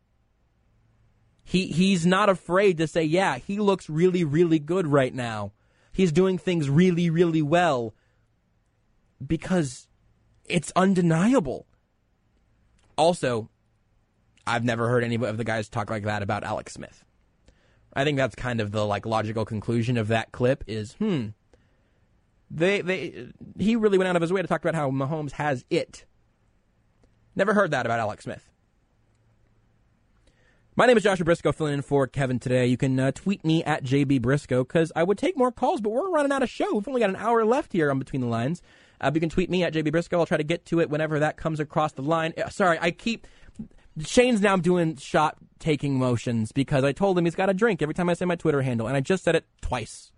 He's not afraid to say, yeah, he looks really, really good right now. He's doing things really, really well because it's undeniable. Also, I've never heard any of the guys talk like that about Alex Smith. I think that's kind of the logical conclusion of that clip is, he really went out of his way to talk about how Mahomes has it. Never heard that about Alex Smith. My name is Joshua Briscoe, filling in for Kevin today. You can tweet me at JB Briscoe, because I would take more calls, but we're running out of show. We've only got an hour left here on Between the Lines. You can tweet me at JB Briscoe. I'll try to get to it whenever that comes across the line. Sorry, Shane's now doing shot-taking motions because I told him he's got to drink every time I say my Twitter handle, and I just said it twice.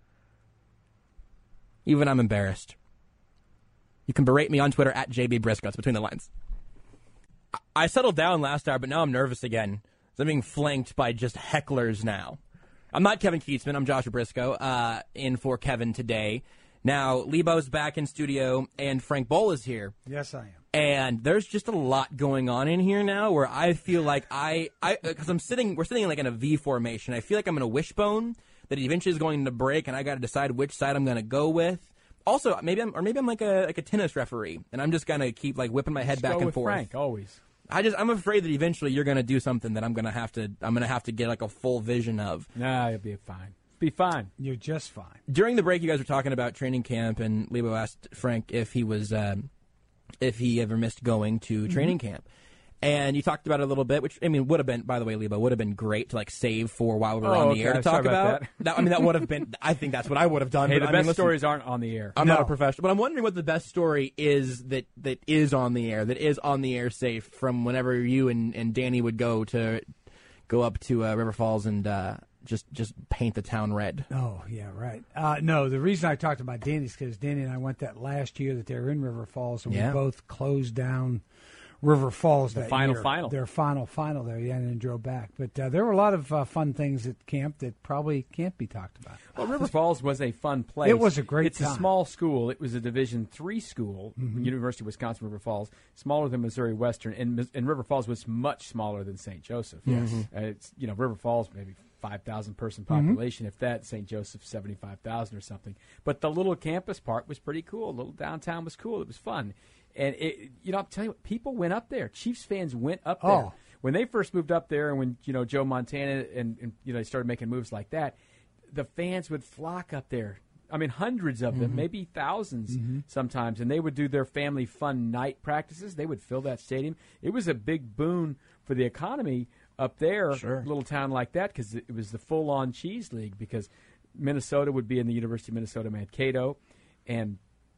Even I'm embarrassed. You can berate me on Twitter at JB Briscoe. It's Between the Lines. I settled down last hour, but now I'm nervous again. I'm being flanked by just hecklers now. I'm not Kevin Keatsman. I'm Joshua Briscoe, in for Kevin today. Now, Lebo's back in studio, and Frank Bowl is here.
Yes, I am.
And there's just a lot going on in here now where I feel like because we're sitting in a V formation. I feel like I'm in a wishbone that eventually is going to break, and I got to decide which side I'm going to go with. Also, maybe I'm like a tennis referee, and I'm just going to keep whipping my head back and forth.
Frank, always.
I'm afraid that eventually you're going to do something that I'm going to have to get a full vision of.
Nah, you'll be fine. Be fine.
You're just fine.
During the break, you guys were talking about training camp, and Lebo asked Frank if he ever missed going to training camp. And you talked about it a little bit, which, would have been, by the way, Lebo, would have been great to, save for while we were on the air to talk about. That would have been, I think that's what I would have done.
Hey, the best stories aren't on the air.
I'm not a professional, but I'm wondering what the best story is that is on the air safe from whenever you and Danny would go up to River Falls and just paint the town red.
Oh, yeah, right. No, the reason I talked about Danny is because Danny and I went that last year that they were in River Falls, and we both closed down River Falls that
final
year.
final.
Their final there, and then drove back. But there were a lot of fun things at camp that probably can't be talked about.
Well, River Falls was a fun place.
It was a great time.
It's a small school. It was a Division III school, University of Wisconsin, River Falls, smaller than Missouri Western, and River Falls was much smaller than St. Joseph.
Yes.
It's River Falls maybe 5,000 person population, if that. St. Joseph 75,000 or something. But the little campus part was pretty cool. The little downtown was cool. It was fun. And, I'm telling you what, people went up there. Chiefs fans went up there.
Oh.
When they first moved up there and when, Joe Montana and they started making moves like that, the fans would flock up there. Hundreds of them, maybe thousands sometimes. And they would do their family fun night practices. They would fill that stadium. It was a big boon for the economy up there, a little town like that, because it was the full-on cheese league, because Minnesota would be in the University of Minnesota Mankato, and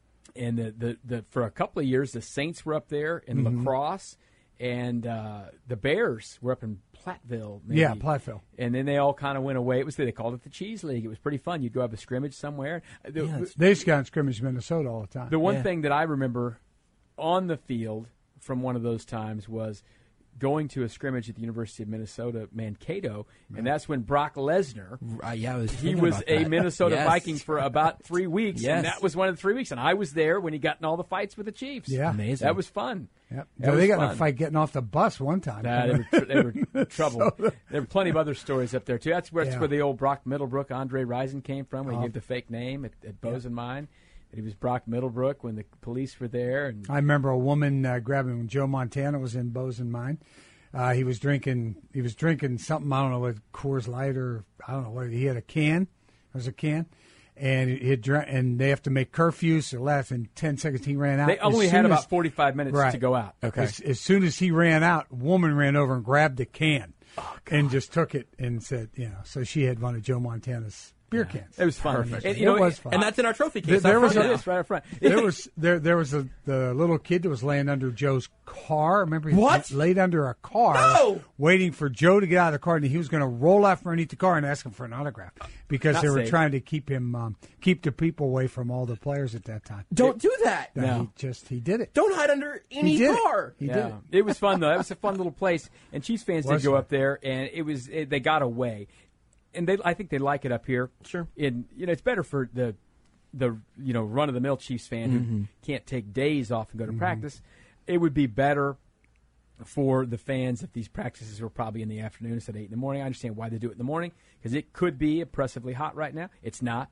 the for a couple of years the Saints were up there in lacrosse, and the Bears were up in Platteville. Maybe.
Yeah, Platteville.
And then they all kind of went away. They called it the Cheese League. It was pretty fun. You'd go have a scrimmage somewhere.
They used to go on scrimmage in Minnesota all the time.
The one thing that I remember on the field from one of those times was going to a scrimmage at the University of Minnesota Mankato, and that's when Brock Lesnar, he was a Minnesota Viking for about 3 weeks, and that was one of the 3 weeks, and I was there when he got in all the fights with the Chiefs.
Yeah.
Amazing.
That was fun.
Yep. They got in a fight getting off the bus one time.
They were trouble. There were plenty of other stories up there, too. That's where the old Brock Middlebrook, Andre Rison came from, when he gave the fake name at Bozeman. He was Brock Middlebrook when the police were there. And
I remember a woman grabbing when Joe Montana was in Bozeman. He was drinking something, I don't know, with Coors Light or I don't know what. He had a can. It was a can. and they have to make curfews. So last in 10 seconds, he ran out.
They only had about 45 minutes to go out.
Okay. As soon as he ran out, a woman ran over and grabbed the can and just took it and said, so she had one of Joe Montana's beer cans.
It was fun.
Perfect.
And,
it was fun.
And that's in our trophy case.
There was
right up front.
There was the little kid that was laying under Joe's car. Remember, he laid under a car, waiting for Joe to get out of the car, and he was going to roll out from underneath the car and ask him for an autograph because
Not
they were
safe.
trying to keep him, keep the people away from all the players at that time.
Don't do that.
No.
He did it.
Don't hide under any car.
He did it.
It was fun though. That was a fun little place, and Chiefs fans did go up there, and they got away. And I think they like it up here.
Sure.
It's better for the run of the mill Chiefs fan who can't take days off and go to practice. It would be better for the fans if these practices were probably in the afternoon instead of 8 in the morning. I understand why they do it in the morning because it could be oppressively hot right now. It's not.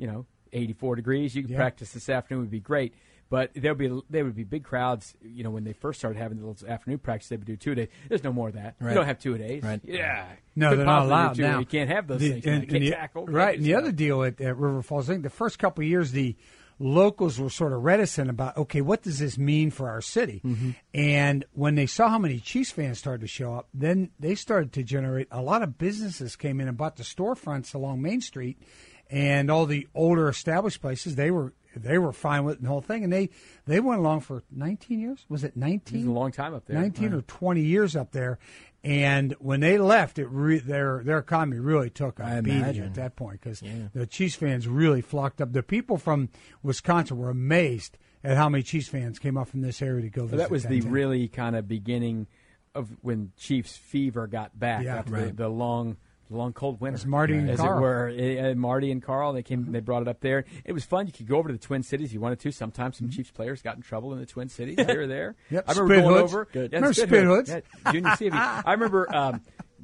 84 degrees. You could practice this afternoon would be great. But there would be big crowds. When they first started having those afternoon practices, they would do 2 days. There's no more of that.
Right.
You don't have 2 days.
Right.
Yeah.
No,
Couldn't
they're not
possibly do
allowed
2.
now.
You can't have those things. You can't tackle.
Right. And the other deal at River Falls, I think the first couple of years, the locals were sort of reticent about, okay, what does this mean for our city? And when they saw how many Chiefs fans started to show up, then they started to generate a lot of businesses came in and bought the storefronts along Main Street, and all the older established places, they were fine with the whole thing, and they went along for 19 years. Was it 19?
It was a long time up there.
19 or 20 years up there, and when they left, their economy really took a beating at that point because the Chiefs fans really flocked up. The people from Wisconsin were amazed at how many Chiefs fans came up from this area to go visit.
So that was the
town.
really kind of beginning of when Chiefs fever got back after the long cold winter.
It was Marty and
as
Carl.
It were. Marty and Carl, they brought it up there. It was fun. You could go over to the Twin Cities if you wanted to. Sometimes some Chiefs players got in trouble in the Twin Cities here or there.
Yep.
I remember
Spit
going
Hoods.
over.
Good. Remember Spit Hoods?
Yeah, Junior C. I remember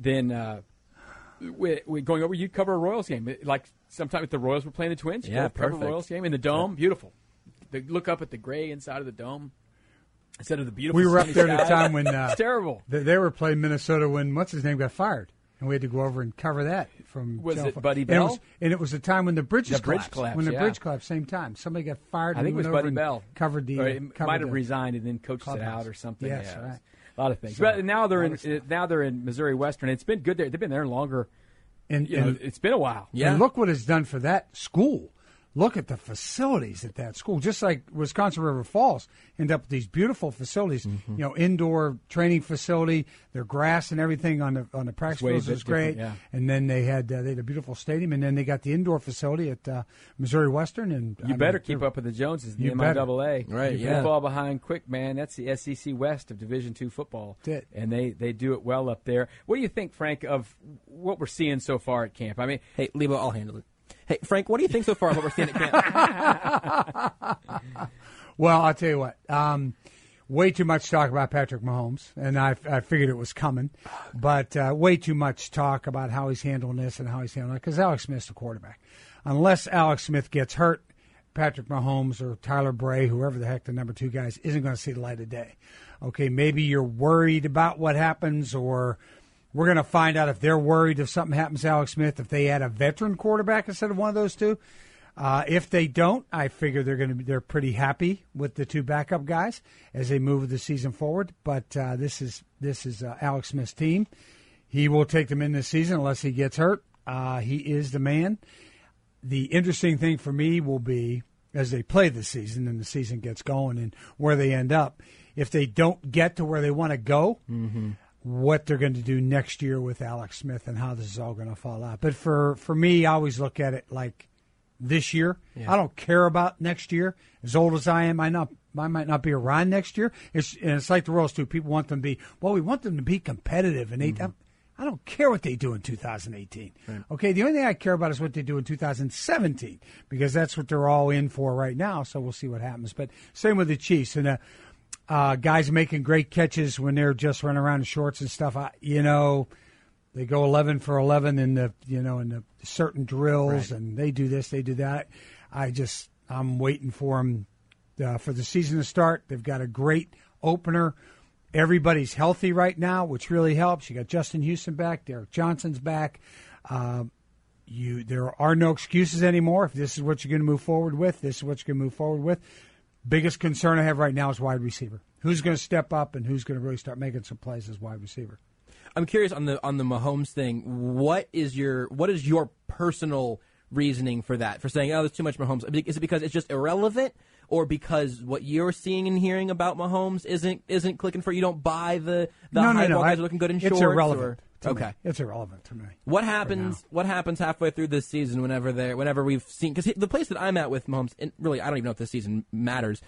we going over, you'd cover a Royals game. Like sometime if the Royals were playing the Twins, you'd cover a Royals game in the Dome. Beautiful. They look up at the gray inside of the Dome. Instead of the beautiful
We were up there
sky.
at a time when
it's terrible.
They were playing Minnesota when what's his name got fired, and we had to go over and cover that from.
Was it
Joe.
Buddy Bell?
And it was the time when the bridges
bridge
collapsed. When the bridge collapsed, same time, somebody got fired.
I think it was Buddy Bell.
Covered the.
Or it
covered
might have
the
resigned and then coached it
clubhouse.
out or something.
Yes,
yeah,
right.
A lot of things.
So,
but now they're in Missouri Western. It's been good there. They've been there longer.
And
it's been a while.
And look what it's done for that school. Look at the facilities at that school. Just like Wisconsin River Falls, end up with these beautiful facilities. Indoor training facility, their grass and everything on the practice fields was great.
Yeah.
And then they had a beautiful stadium, and then they got the indoor facility at Missouri Western. And
you better keep up with the Joneses in the MIAA.
Right?
You fall behind quick, man. That's the SEC West of Division II football, and they do it well up there. What do you think, Frank, of what we're seeing so far at camp? I mean,
hey, Lebo, I'll handle it. Hey, Frank, what do you think so far of what we're seeing at camp?
Well, I'll tell you what. Way too much talk about Patrick Mahomes, and I figured it was coming, but way too much talk about how he's handling this and how he's handling it, because Alex Smith's the quarterback. Unless Alex Smith gets hurt, Patrick Mahomes or Tyler Bray, whoever the heck the number 2 guy is, isn't going to see the light of day. Okay, maybe you're worried about what happens, or we're going to find out if they're worried if something happens to Alex Smith, if they add a veteran quarterback instead of one of those two. If they don't, I figure they're pretty happy with the 2 backup guys as they move the season forward. But this is Alex Smith's team. He will take them in this season unless he gets hurt. He is the man. The interesting thing for me will be as they play the season and the season gets going and where they end up. If they don't get to where they want to go, what they're going to do next year with Alex Smith and how this is all going to fall out. But for me, I always look at it like this year. I don't care about next year. As old as I am, I might not be around next year. It's like the Royals too. People want them to be, we want them to be competitive. And I don't care what they do in 2018. Right. Okay, the only thing I care about is what they do in 2017 because that's what they're all in for right now. So we'll see what happens. But same with the Chiefs. And guys making great catches when they're just running around in shorts and stuff. They go 11 for 11 in the certain drills, and they do this, they do that. I'm waiting for them for the season to start. They've got a great opener. Everybody's healthy right now, which really helps. You got Justin Houston back, Derek Johnson's back. there are no excuses anymore. If this is what you're going to move forward with, this is what you're going to move forward with. Biggest concern I have right now is wide receiver. Who's going to step up and who's going to really start making some plays as wide receiver?
I'm curious on the Mahomes thing. What is your personal reasoning for that? For saying, oh, there's too much Mahomes. Is it because it's just irrelevant, or because what you're seeing and hearing about Mahomes isn't clicking for you? Don't buy the high ball guys are looking good in shorts?
It's irrelevant.
Okay,
it's irrelevant to me.
What happens? What happens halfway through this season? Whenever we've seen, because the place that I'm at with Mahomes, and really, I don't even know if this season matters.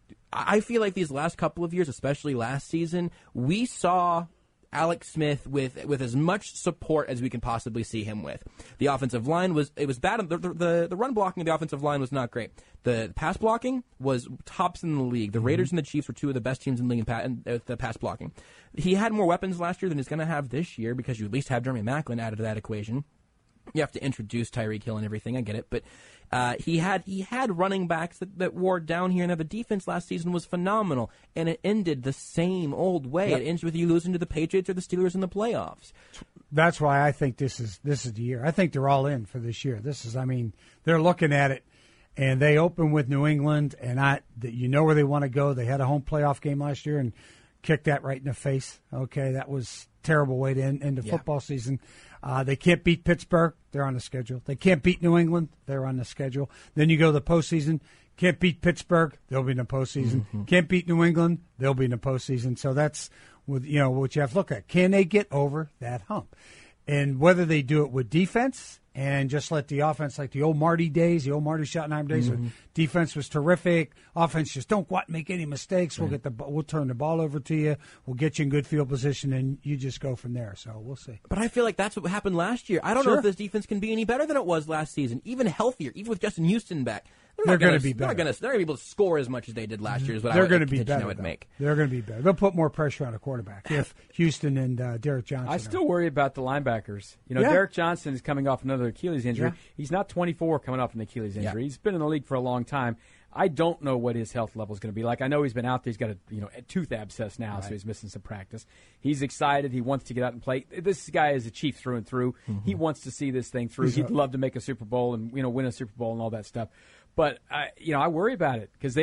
I feel like these last couple of years, especially last season, we saw Alex Smith with as much support as we can possibly see him with. The offensive line was bad. The run blocking of the offensive line was not great. The pass blocking was tops in the league. The Raiders and the Chiefs were two of the best teams in the league in the pass blocking. He had more weapons last year than he's going to have this year because you at least have Jeremy Maclin added to that equation. You have to introduce Tyreek Hill and everything. I get it, but he had running backs that wore down here, and the defense last season was phenomenal, and it ended the same old way. Yep. It ends with you losing to the Patriots or the Steelers in the playoffs.
That's why I think this is the year. I think they're all in for this year. They're looking at it, and they open with New England, and you know where they want to go. They had a home playoff game last year and kicked that right in the face. Okay, that was a terrible way to end the football season. They can't beat Pittsburgh. They're on the schedule. They can't beat New England. They're on the schedule. Then you go to the postseason. Can't beat Pittsburgh. They'll be in the postseason. Mm-hmm. Can't beat New England. They'll be in the postseason. So that's what you have to look at. Can they get over that hump? And whether they do it with defense and just let the offense, like the old Marty days, the old Marty Schottenheimer days, where defense was terrific. Offense just don't go out and make any mistakes. We'll turn the ball over to you. We'll get you in good field position, and you just go from there. So we'll see.
But I feel like that's what happened last year. I don't know if this defense can be any better than it was last season, even healthier, even with Justin Houston back.
They're going to be better.
They're going to be able to score as much as they did last year. Is what
they're going to be better.
Make.
They're going to be better. They'll put more pressure on a quarterback if Houston and Derek Johnson.
I still worry about the linebackers. Derek Johnson is coming off another Achilles injury. Yeah. He's not 24 coming off an Achilles injury. Yeah. He's been in the league for a long time. I don't know what his health level is going to be like. I know he's been out there. He's got a tooth abscess now, so he's missing some practice. He's excited. He wants to get out and play. This guy is a Chief through and through. Mm-hmm. He wants to see this thing through. He'd love to make a Super Bowl and win a Super Bowl and all that stuff. But I worry about it because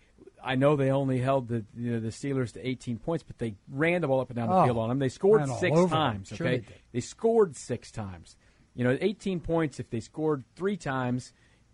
I know they only held the Steelers to 18 points, but they ran the ball up and down the field on them. They scored 6 times. Okay, sure they scored 6 times. 18 points. If they scored 3 times,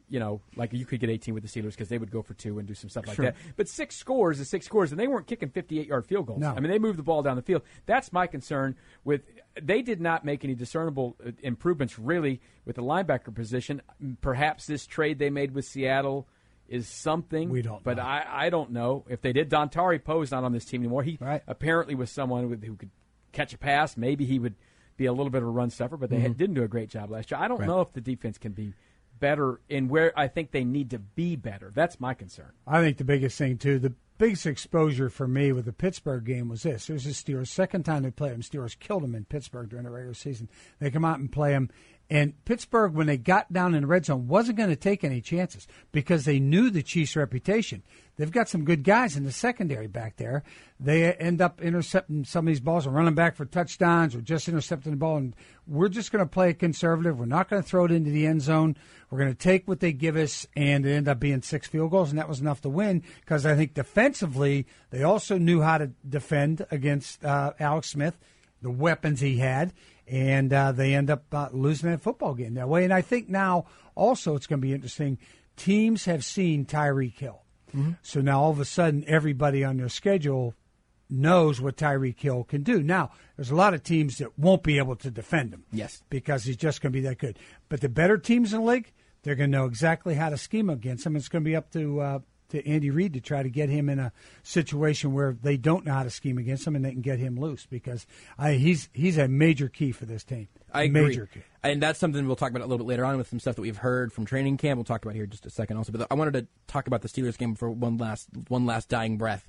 like you could get 18 with the Steelers because they would go for 2 and do some stuff like that. But 6 scores is 6 scores, and they weren't kicking 58-yard field goals.
No.
I mean, they moved the ball down the field. That's my concern with. They did not make any discernible improvements really with the linebacker position. Perhaps this trade they made with Seattle is something.
We don't
but
know.
I don't know if they did. Dontari Poe's not on this team anymore. He apparently was someone who could catch a pass. Maybe he would be a little bit of a run stuffer, but they didn't do a great job last year. I don't know if the defense can be better in where I think they need to be better. That's my concern.
I think the biggest thing, too, the biggest exposure for me with the Pittsburgh game was this. It was the Steelers' second time they played them. Steelers killed them in Pittsburgh during the regular season. They come out and play them. And Pittsburgh, when they got down in the red zone, wasn't going to take any chances because they knew the Chiefs' reputation. They've got some good guys in the secondary back there. They end up intercepting some of these balls and running back for touchdowns or just intercepting the ball. And we're just going to play it conservative. We're not going to throw it into the end zone. We're going to take what they give us, and it ended up being 6 field goals, and that was enough to win because I think defensively they also knew how to defend against Alex Smith, the weapons he had. And they end up losing that football game that way. And I think now also it's going to be interesting. Teams have seen Tyreek Hill. Mm-hmm. So now all of a sudden everybody on their schedule knows what Tyreek Hill can do. Now, there's a lot of teams that won't be able to defend him.
Yes.
Because he's just going to be that good. But the better teams in the league, they're going to know exactly how to scheme against him. It's going to be up to Andy Reid to try to get him in a situation where they don't know how to scheme against him and they can get him loose because he's a major key for this team.
I agree.
Major key.
And that's something we'll talk about a little bit later on with some stuff that we've heard from training camp. We'll talk about here in just a second also. But I wanted to talk about the Steelers game for one last dying breath.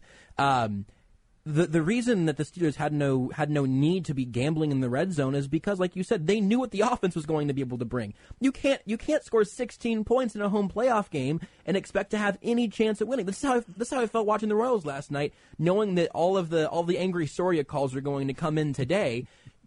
The reason that the Steelers had no need to be gambling in the red zone is because, like you said, they knew what the offense was going to be able to bring. You can't score 16 points in a home playoff game and expect to have any chance at winning. This is how I felt watching the Royals last night, knowing that all the angry Soria calls were going to come in today.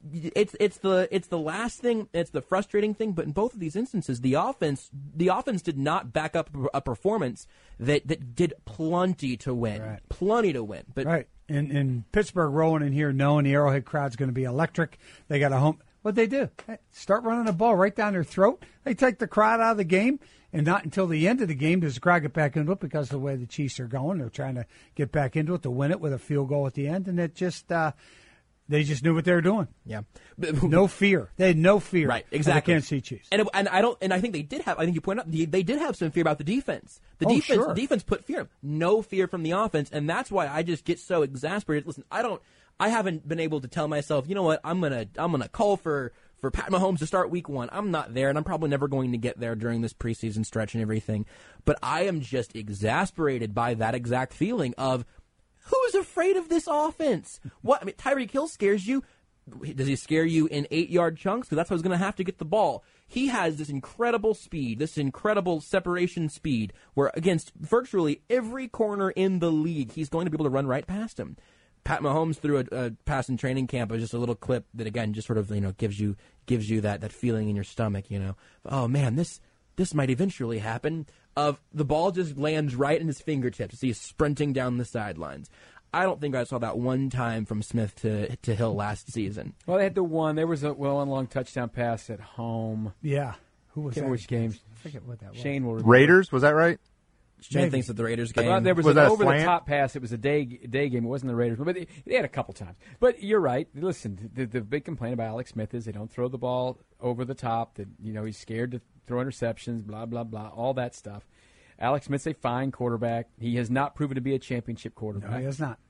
it's the last thing. It's the frustrating thing. But in both of these instances, the offense did not back up a performance that did plenty to win.
Right.
Plenty to win. But
right. In Pittsburgh, rolling in here, knowing the Arrowhead crowd's going to be electric. They got a home. What'd they do? Start running the ball right down their throat. They take the crowd out of the game, and not until the end of the game does the crowd get back into it because of the way the Chiefs are going. They're trying to get back into it to win it with a field goal at the end, and it just they just knew what they were doing.
Yeah,
no fear. They had no fear.
Right, exactly.
Of the Kansas City Chiefs.
And I think they did have. I think you pointed out they did have some fear about the defense. The defense put fear. No fear from the offense, and that's why I just get so exasperated. Listen, I haven't been able to tell myself, you know what, I'm gonna call for Pat Mahomes to start week 1. I'm not there, and I'm probably never going to get there during this preseason stretch and everything. But I am just exasperated by that exact feeling of who's afraid of this offense? What? I mean, Tyreek Hill scares you. Does he scare you in 8-yard chunks? Because that's how he's going to have to get the ball. He has this incredible speed, this incredible separation speed, where against virtually every corner in the league, he's going to be able to run right past him. Pat Mahomes threw a pass in training camp. It was just a little clip that, again, just sort of gives you that feeling in your stomach. Oh man, this might eventually happen. Of the ball just lands right in his fingertips as he's sprinting down the sidelines. I don't think I saw that one time from Smith to Hill last season.
Well, they had the one. There was a long touchdown pass at home.
Yeah, who was that?
Which game?
I forget what that was.
Shane will remember.
Raiders, was that right?
Shane thinks that the Raiders game.
There was an over-the-top pass. It was a day game. It wasn't the Raiders, but they had a couple times. But you're right. Listen, the big complaint about Alex Smith is they don't throw the ball over the top. That he's scared to throw interceptions. Blah blah blah. All that stuff. Alex Smith's a fine quarterback. He has not proven to be a championship quarterback.
No, he has not.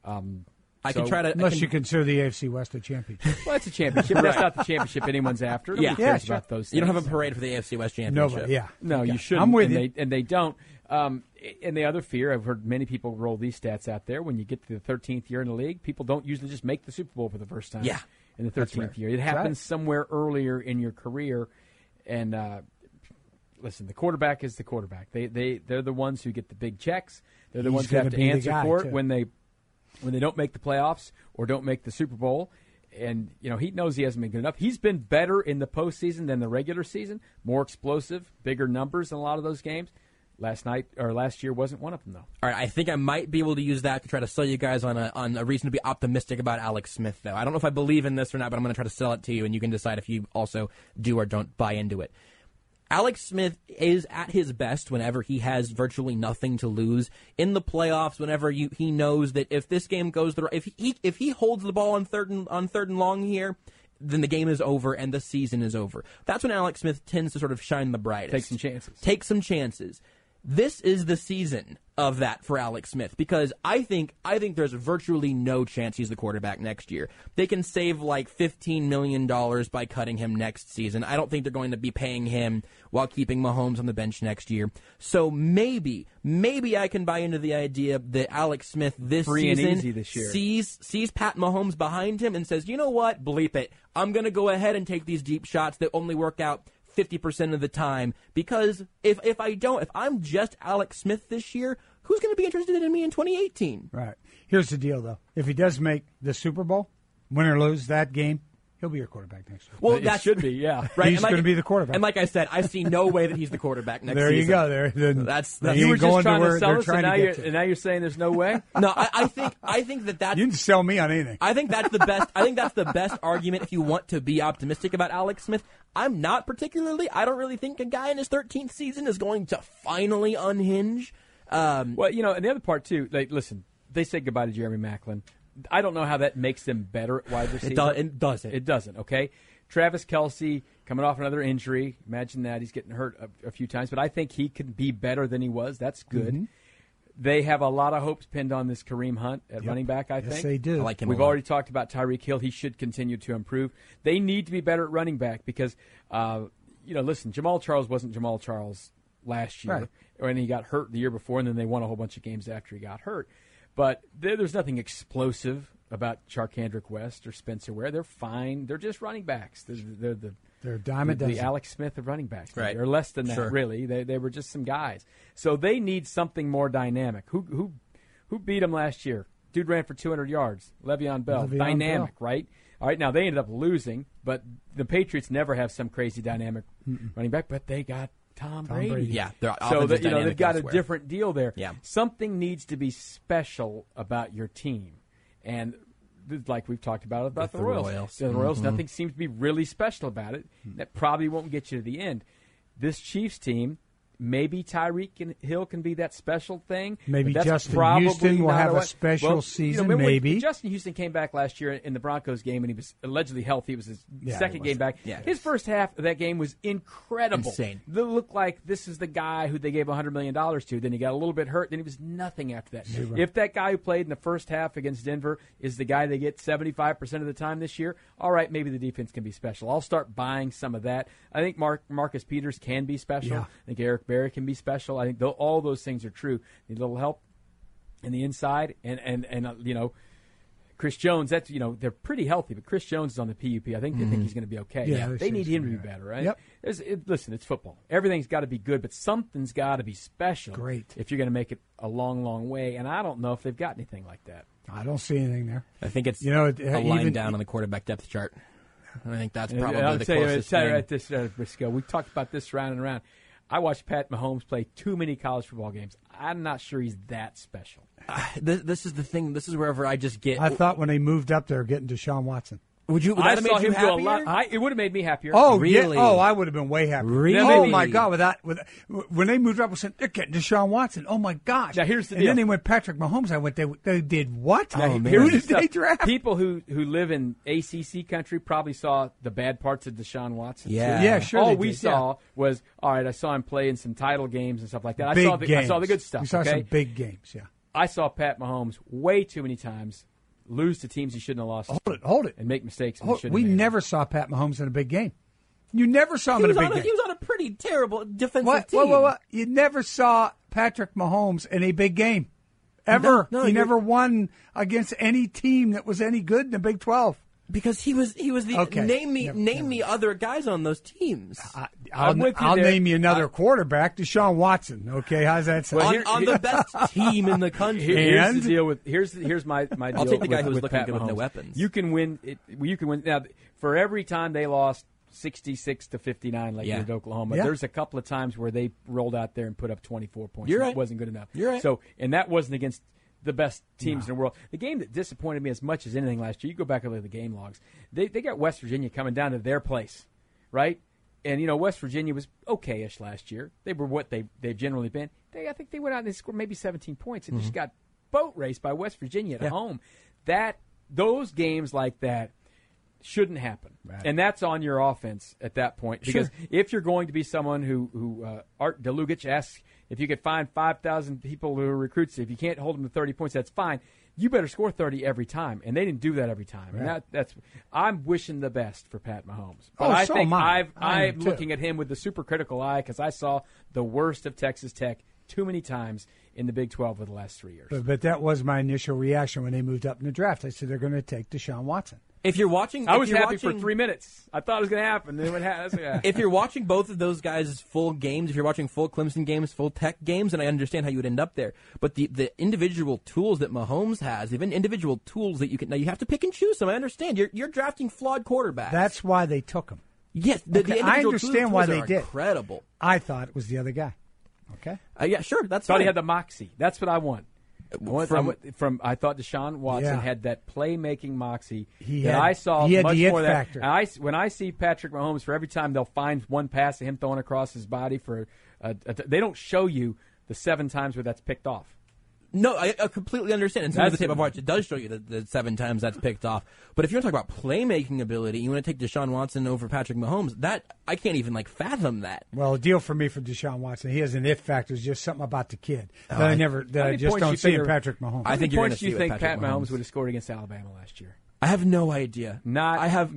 Unless
you consider the AFC West a championship.
Well, it's a championship. That's not the championship anyone's after. Nobody cares about those things.
You don't have a parade for the AFC West championship.
Nobody, yeah.
No, you shouldn't.
I'm with you.
And they don't. And the other fear, I've heard many people roll these stats out there. When you get to the 13th year in the league, people don't usually just make the Super Bowl for the first time.
Yeah,
in the 13th year, it happens somewhere earlier in your career. And listen, the quarterback is the quarterback. They're the ones who get the big checks. They're the ones who have to answer for it when they don't make the playoffs or don't make the Super Bowl. And, he knows he hasn't been good enough. He's been better in the postseason than the regular season, more explosive, bigger numbers in a lot of those games. Last year wasn't one of them, though.
All right, I think I might be able to use that to try to sell you guys on a reason to be optimistic about Alex Smith, though. I don't know if I believe in this or not, but I'm going to try to sell it to you, and you can decide if you also do or don't buy into it. Alex Smith is at his best whenever he has virtually nothing to lose in the playoffs. Whenever he knows that if this game goes if he holds the ball on third and long here, then the game is over and the season is over. That's when Alex Smith tends to sort of shine the brightest. Take some chances. This is the season of that for Alex Smith because I think there's virtually no chance he's the quarterback next year. They can save like $15 million by cutting him next season. I don't think they're going to be paying him while keeping Mahomes on the bench next year. So maybe I can buy into the idea that Alex Smith this season sees Pat Mahomes behind him and says, you know what, bleep it. I'm going to go ahead and take these deep shots that only work out 50% of the time, because if I'm just Alex Smith this year, who's going to be interested in me in 2018?
Right. Here's the deal, though. If he does make the Super Bowl, win or lose that game, he'll be your quarterback next year.
Well, that
should be, yeah.
Right.
He's going to be the quarterback.
And like I said, I see no way that he's the quarterback next
season.
season.
There you go.
That's
you were just trying to sell us, and now you're saying there's no way?
No, I think that
you can sell me on anything.
I think that's the best. I think that's the best argument if you want to be optimistic about Alex Smith. I'm not particularly. I don't really think a guy in his 13th season is going to finally unhinge.
Well, and the other part too. Like, listen, they said goodbye to Jeremy Maclin. I don't know how that makes them better at wide receiver.
It doesn't.
It doesn't. Okay. Travis Kelce coming off another injury. Imagine that. He's getting hurt a few times, but I think he could be better than he was. That's good. Mm-hmm. They have a lot of hopes pinned on this Kareem Hunt at running back, I think.
Yes, they do.
I like him
We've already talked about Tyreek Hill. He should continue to improve. They need to be better at running back because, listen, Jamal Charles wasn't Jamal Charles last year.
Right.
And he got hurt the year before, and then they won a whole bunch of games after he got hurt. But there's nothing explosive about Charkandrick West or Spencer Ware. They're fine. They're just running backs. They're
a dime a dozen.
The Alex Smith of running backs.
Right.
Or less than that, really. They were just some guys. So they need something more dynamic. Who beat them last year? Dude ran for 200 yards. Le'Veon Bell. Dynamic, right? All right, now they ended up losing, but the Patriots never have some crazy dynamic running back, but they got Tom Brady.
Yeah, their
so
offense is
that,
dynamic
they've got
elsewhere.
a different deal there.
Yeah.
Something needs to be special about your team, and like we've talked about
With
the
the
Royals.
Royals.
The Royals,
Mhm.
nothing seems to be really special about it. That probably won't get you to the end. This Chiefs team, maybe Tyreek Hill can be that special thing.
Maybe
but that's
Justin
probably
Houston will
not
have a
what-
special
well,
season,
remember when
maybe.
Justin Houston came back last year in the Broncos game, and he was allegedly healthy. It was his
Yeah,
second
he
game
was.
back.
Yeah,
His first half of that game was incredible.
Insane.
It looked like this is the guy who they gave $100 million to. Then he got a little bit hurt. Then he was nothing after that.
Zero.
If that guy who played in the first half against Denver is the guy they get 75% of the time this year, all right, maybe the defense can be special. I'll start buying some of that. I think Marcus Peters can be special.
Yeah.
I think Eric Berry can be special. I think all those things are true. Need a little help in the inside, and Chris Jones. That's they're pretty healthy, but Chris Jones is on the PUP. I think they think he's going to be okay.
Yeah,
they need him to be better, right?
Yep.
Listen, it's football. Everything's got to be good, but something's got to be special.
Great.
If you're going to make it a long, long way, and I don't know if they've got anything like that.
I don't see anything there.
I think it's
a
a line down on the quarterback depth chart. I think that's probably
I'll
the
tell you,
closest
tell you
thing.
right this, Briscoe. We talked about this round and round. I watched Pat Mahomes play too many college football games. I'm not sure he's that special.
This is the thing. This is wherever I just get.
I thought when they moved up there, getting Deshaun Watson.
Would that
I
have
saw
made you
him do a
happier?
lot. It would have made me happier.
Oh,
Really?
Yeah. Oh, I would have been way happier.
Really?
Oh, my God. When they moved up, I said, they're getting Deshaun Watson. Oh, my gosh.
Now, here's the
and
deal.
then they went Patrick Mahomes. I went, they did what?
Oh, man.
Who did
Stuff.
they draft?
People who live in ACC country probably saw the bad parts of Deshaun Watson.
Yeah.
Yeah, sure
All
they
we
did,
saw was, all right, I saw him play in some title games and stuff like that.
Big
I saw the good stuff.
We saw
okay?
some big games, yeah.
I saw Pat Mahomes way too many times lose to teams he shouldn't have lost.
Hold it.
And make mistakes when he shouldn't
We
have made.
never saw Pat Mahomes in a big game. You never saw him in a big game.
He was on a pretty terrible defensive
What?
team.
What? You never saw Patrick Mahomes in a big game. Ever.
No,
he
you're-
never won against any team that was any good in the Big 12.
Because he was the
Okay.
name me other guys on those teams.
I'll
with you
I'll
there.
name you another quarterback, Deshaun Watson. Okay, how's that sound?
on the best team in the country.
Here's
And?
the deal with here's my deal.
I'll take the guy
with,
who's
with
looking
Pat
good with no
Mahomes.
weapons.
You can win. You can win. Now, for every time they lost 66-59, like
Yeah.
they did Oklahoma,
Yeah.
there's a couple of times where they rolled out there and put up 24 points.
You're
and
right.
It wasn't good enough.
You're right.
So, and that wasn't against the best teams in the world. The game that disappointed me as much as anything last year, you go back and look at the game logs, they got West Virginia coming down to their place, right? And, West Virginia was okay-ish last year. They were what they've generally been. I think they went out and they scored maybe 17 points and just got boat raced by West Virginia at home. Those games like that shouldn't happen.
Right.
And that's on your offense at that point. Because if you're going to be someone who Art Delugich asks, if you could find 5,000 people who are recruits, if you can't hold them to 30 points, that's fine. You better score 30 every time. And they didn't do that every time.
Right.
And that's I'm wishing the best for Pat Mahomes. But
Oh,
I
so
think
am I. I am
I'm
too.
looking at him with the super critical eye because I saw the worst of Texas Tech too many times in the Big 12 over the last 3 years.
But that was my initial reaction when they moved up in the draft. I said they're going to take Deshaun Watson.
If you're watching,
I
if
was
you're
happy
watching,
for 3 minutes. I thought it was going to happen. Then it happened.
If you're watching both of those guys' full games, if you're watching full Clemson games, full Tech games, and I understand how you would end up there, but the individual tools that Mahomes has, even individual tools that you can, now you have to pick and choose them. I understand. You're drafting flawed quarterbacks.
That's why they took him.
Yes,
Okay,
the
I
individual
understand
tools
why
are
they did.
incredible.
I thought it was the other guy. Okay.
Yeah, sure, that's
thought
fine.
he had the moxie. That's what I want. I thought Deshaun Watson
Yeah.
had that playmaking moxie
He
that
had-
I saw
he had
much
the it
more of that.
factor.
And when I see Patrick Mahomes, for every time they'll find one pass of him throwing across his body they don't show you the 7 times where that's picked off.
No, I completely understand. And some of the
That's
tape I've watched, it does show you the 7 times that's picked off. But if you want to talk about playmaking ability, you want to take Deshaun Watson over Patrick Mahomes, that I can't even fathom that.
Well, a deal for me for Deshaun Watson. He has an it factor. It's just something about the kid that
I
I
many
just
points
don't
you
see in
figure-
Patrick Mahomes.
I think you're going to
points
see
do you
with
think
Patrick
Pat Mahomes
Mahomes
would have scored against Alabama last year?
I have no idea. I have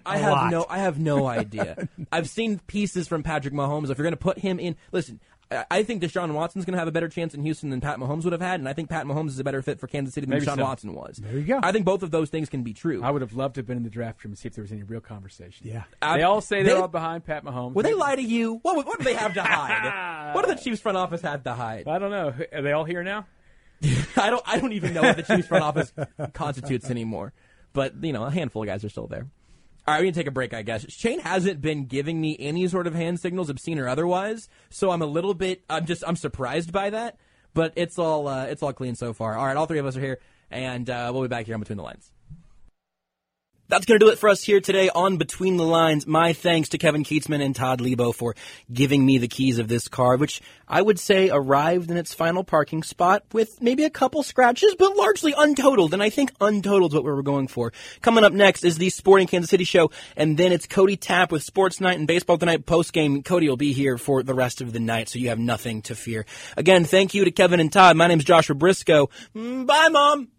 no idea. I've seen pieces from Patrick Mahomes. If you're going to put him in, listen, I think Deshaun Watson's going to have a better chance in Houston than Pat Mahomes would have had, and I think Pat Mahomes is a better fit for Kansas City than
Maybe
Deshaun
so.
Watson was.
There you go.
I think both of those things can be true.
I would have loved to have been in the draft room and see if there was any real conversation.
Yeah.
They all say they're all behind Pat Mahomes.
Would they lie to you? What do they have to hide? What do the Chiefs front office have to hide?
I don't know. Are they all here now?
I don't even know what the Chiefs front office constitutes anymore. but, a handful of guys are still there. All right, we can take a break, I guess. Shane hasn't been giving me any sort of hand signals, obscene or otherwise, so I'm a little bit, I'm surprised by that, but it's all clean so far. All right, all three of us are here, and we'll be back here on Between the Lines. That's going to do it for us here today on Between the Lines. My thanks to Kevin Keatsman and Todd Lebo for giving me the keys of this car, which I would say arrived in its final parking spot with maybe a couple scratches, but largely untotaled. And I think untotaled is what we were going for. Coming up next is the Sporting Kansas City show, and then it's Cody Tapp with Sports Night and Baseball Tonight postgame. Cody will be here for the rest of the night, so you have nothing to fear. Again, thank you to Kevin and Todd. My name is Joshua Briscoe. Bye, Mom.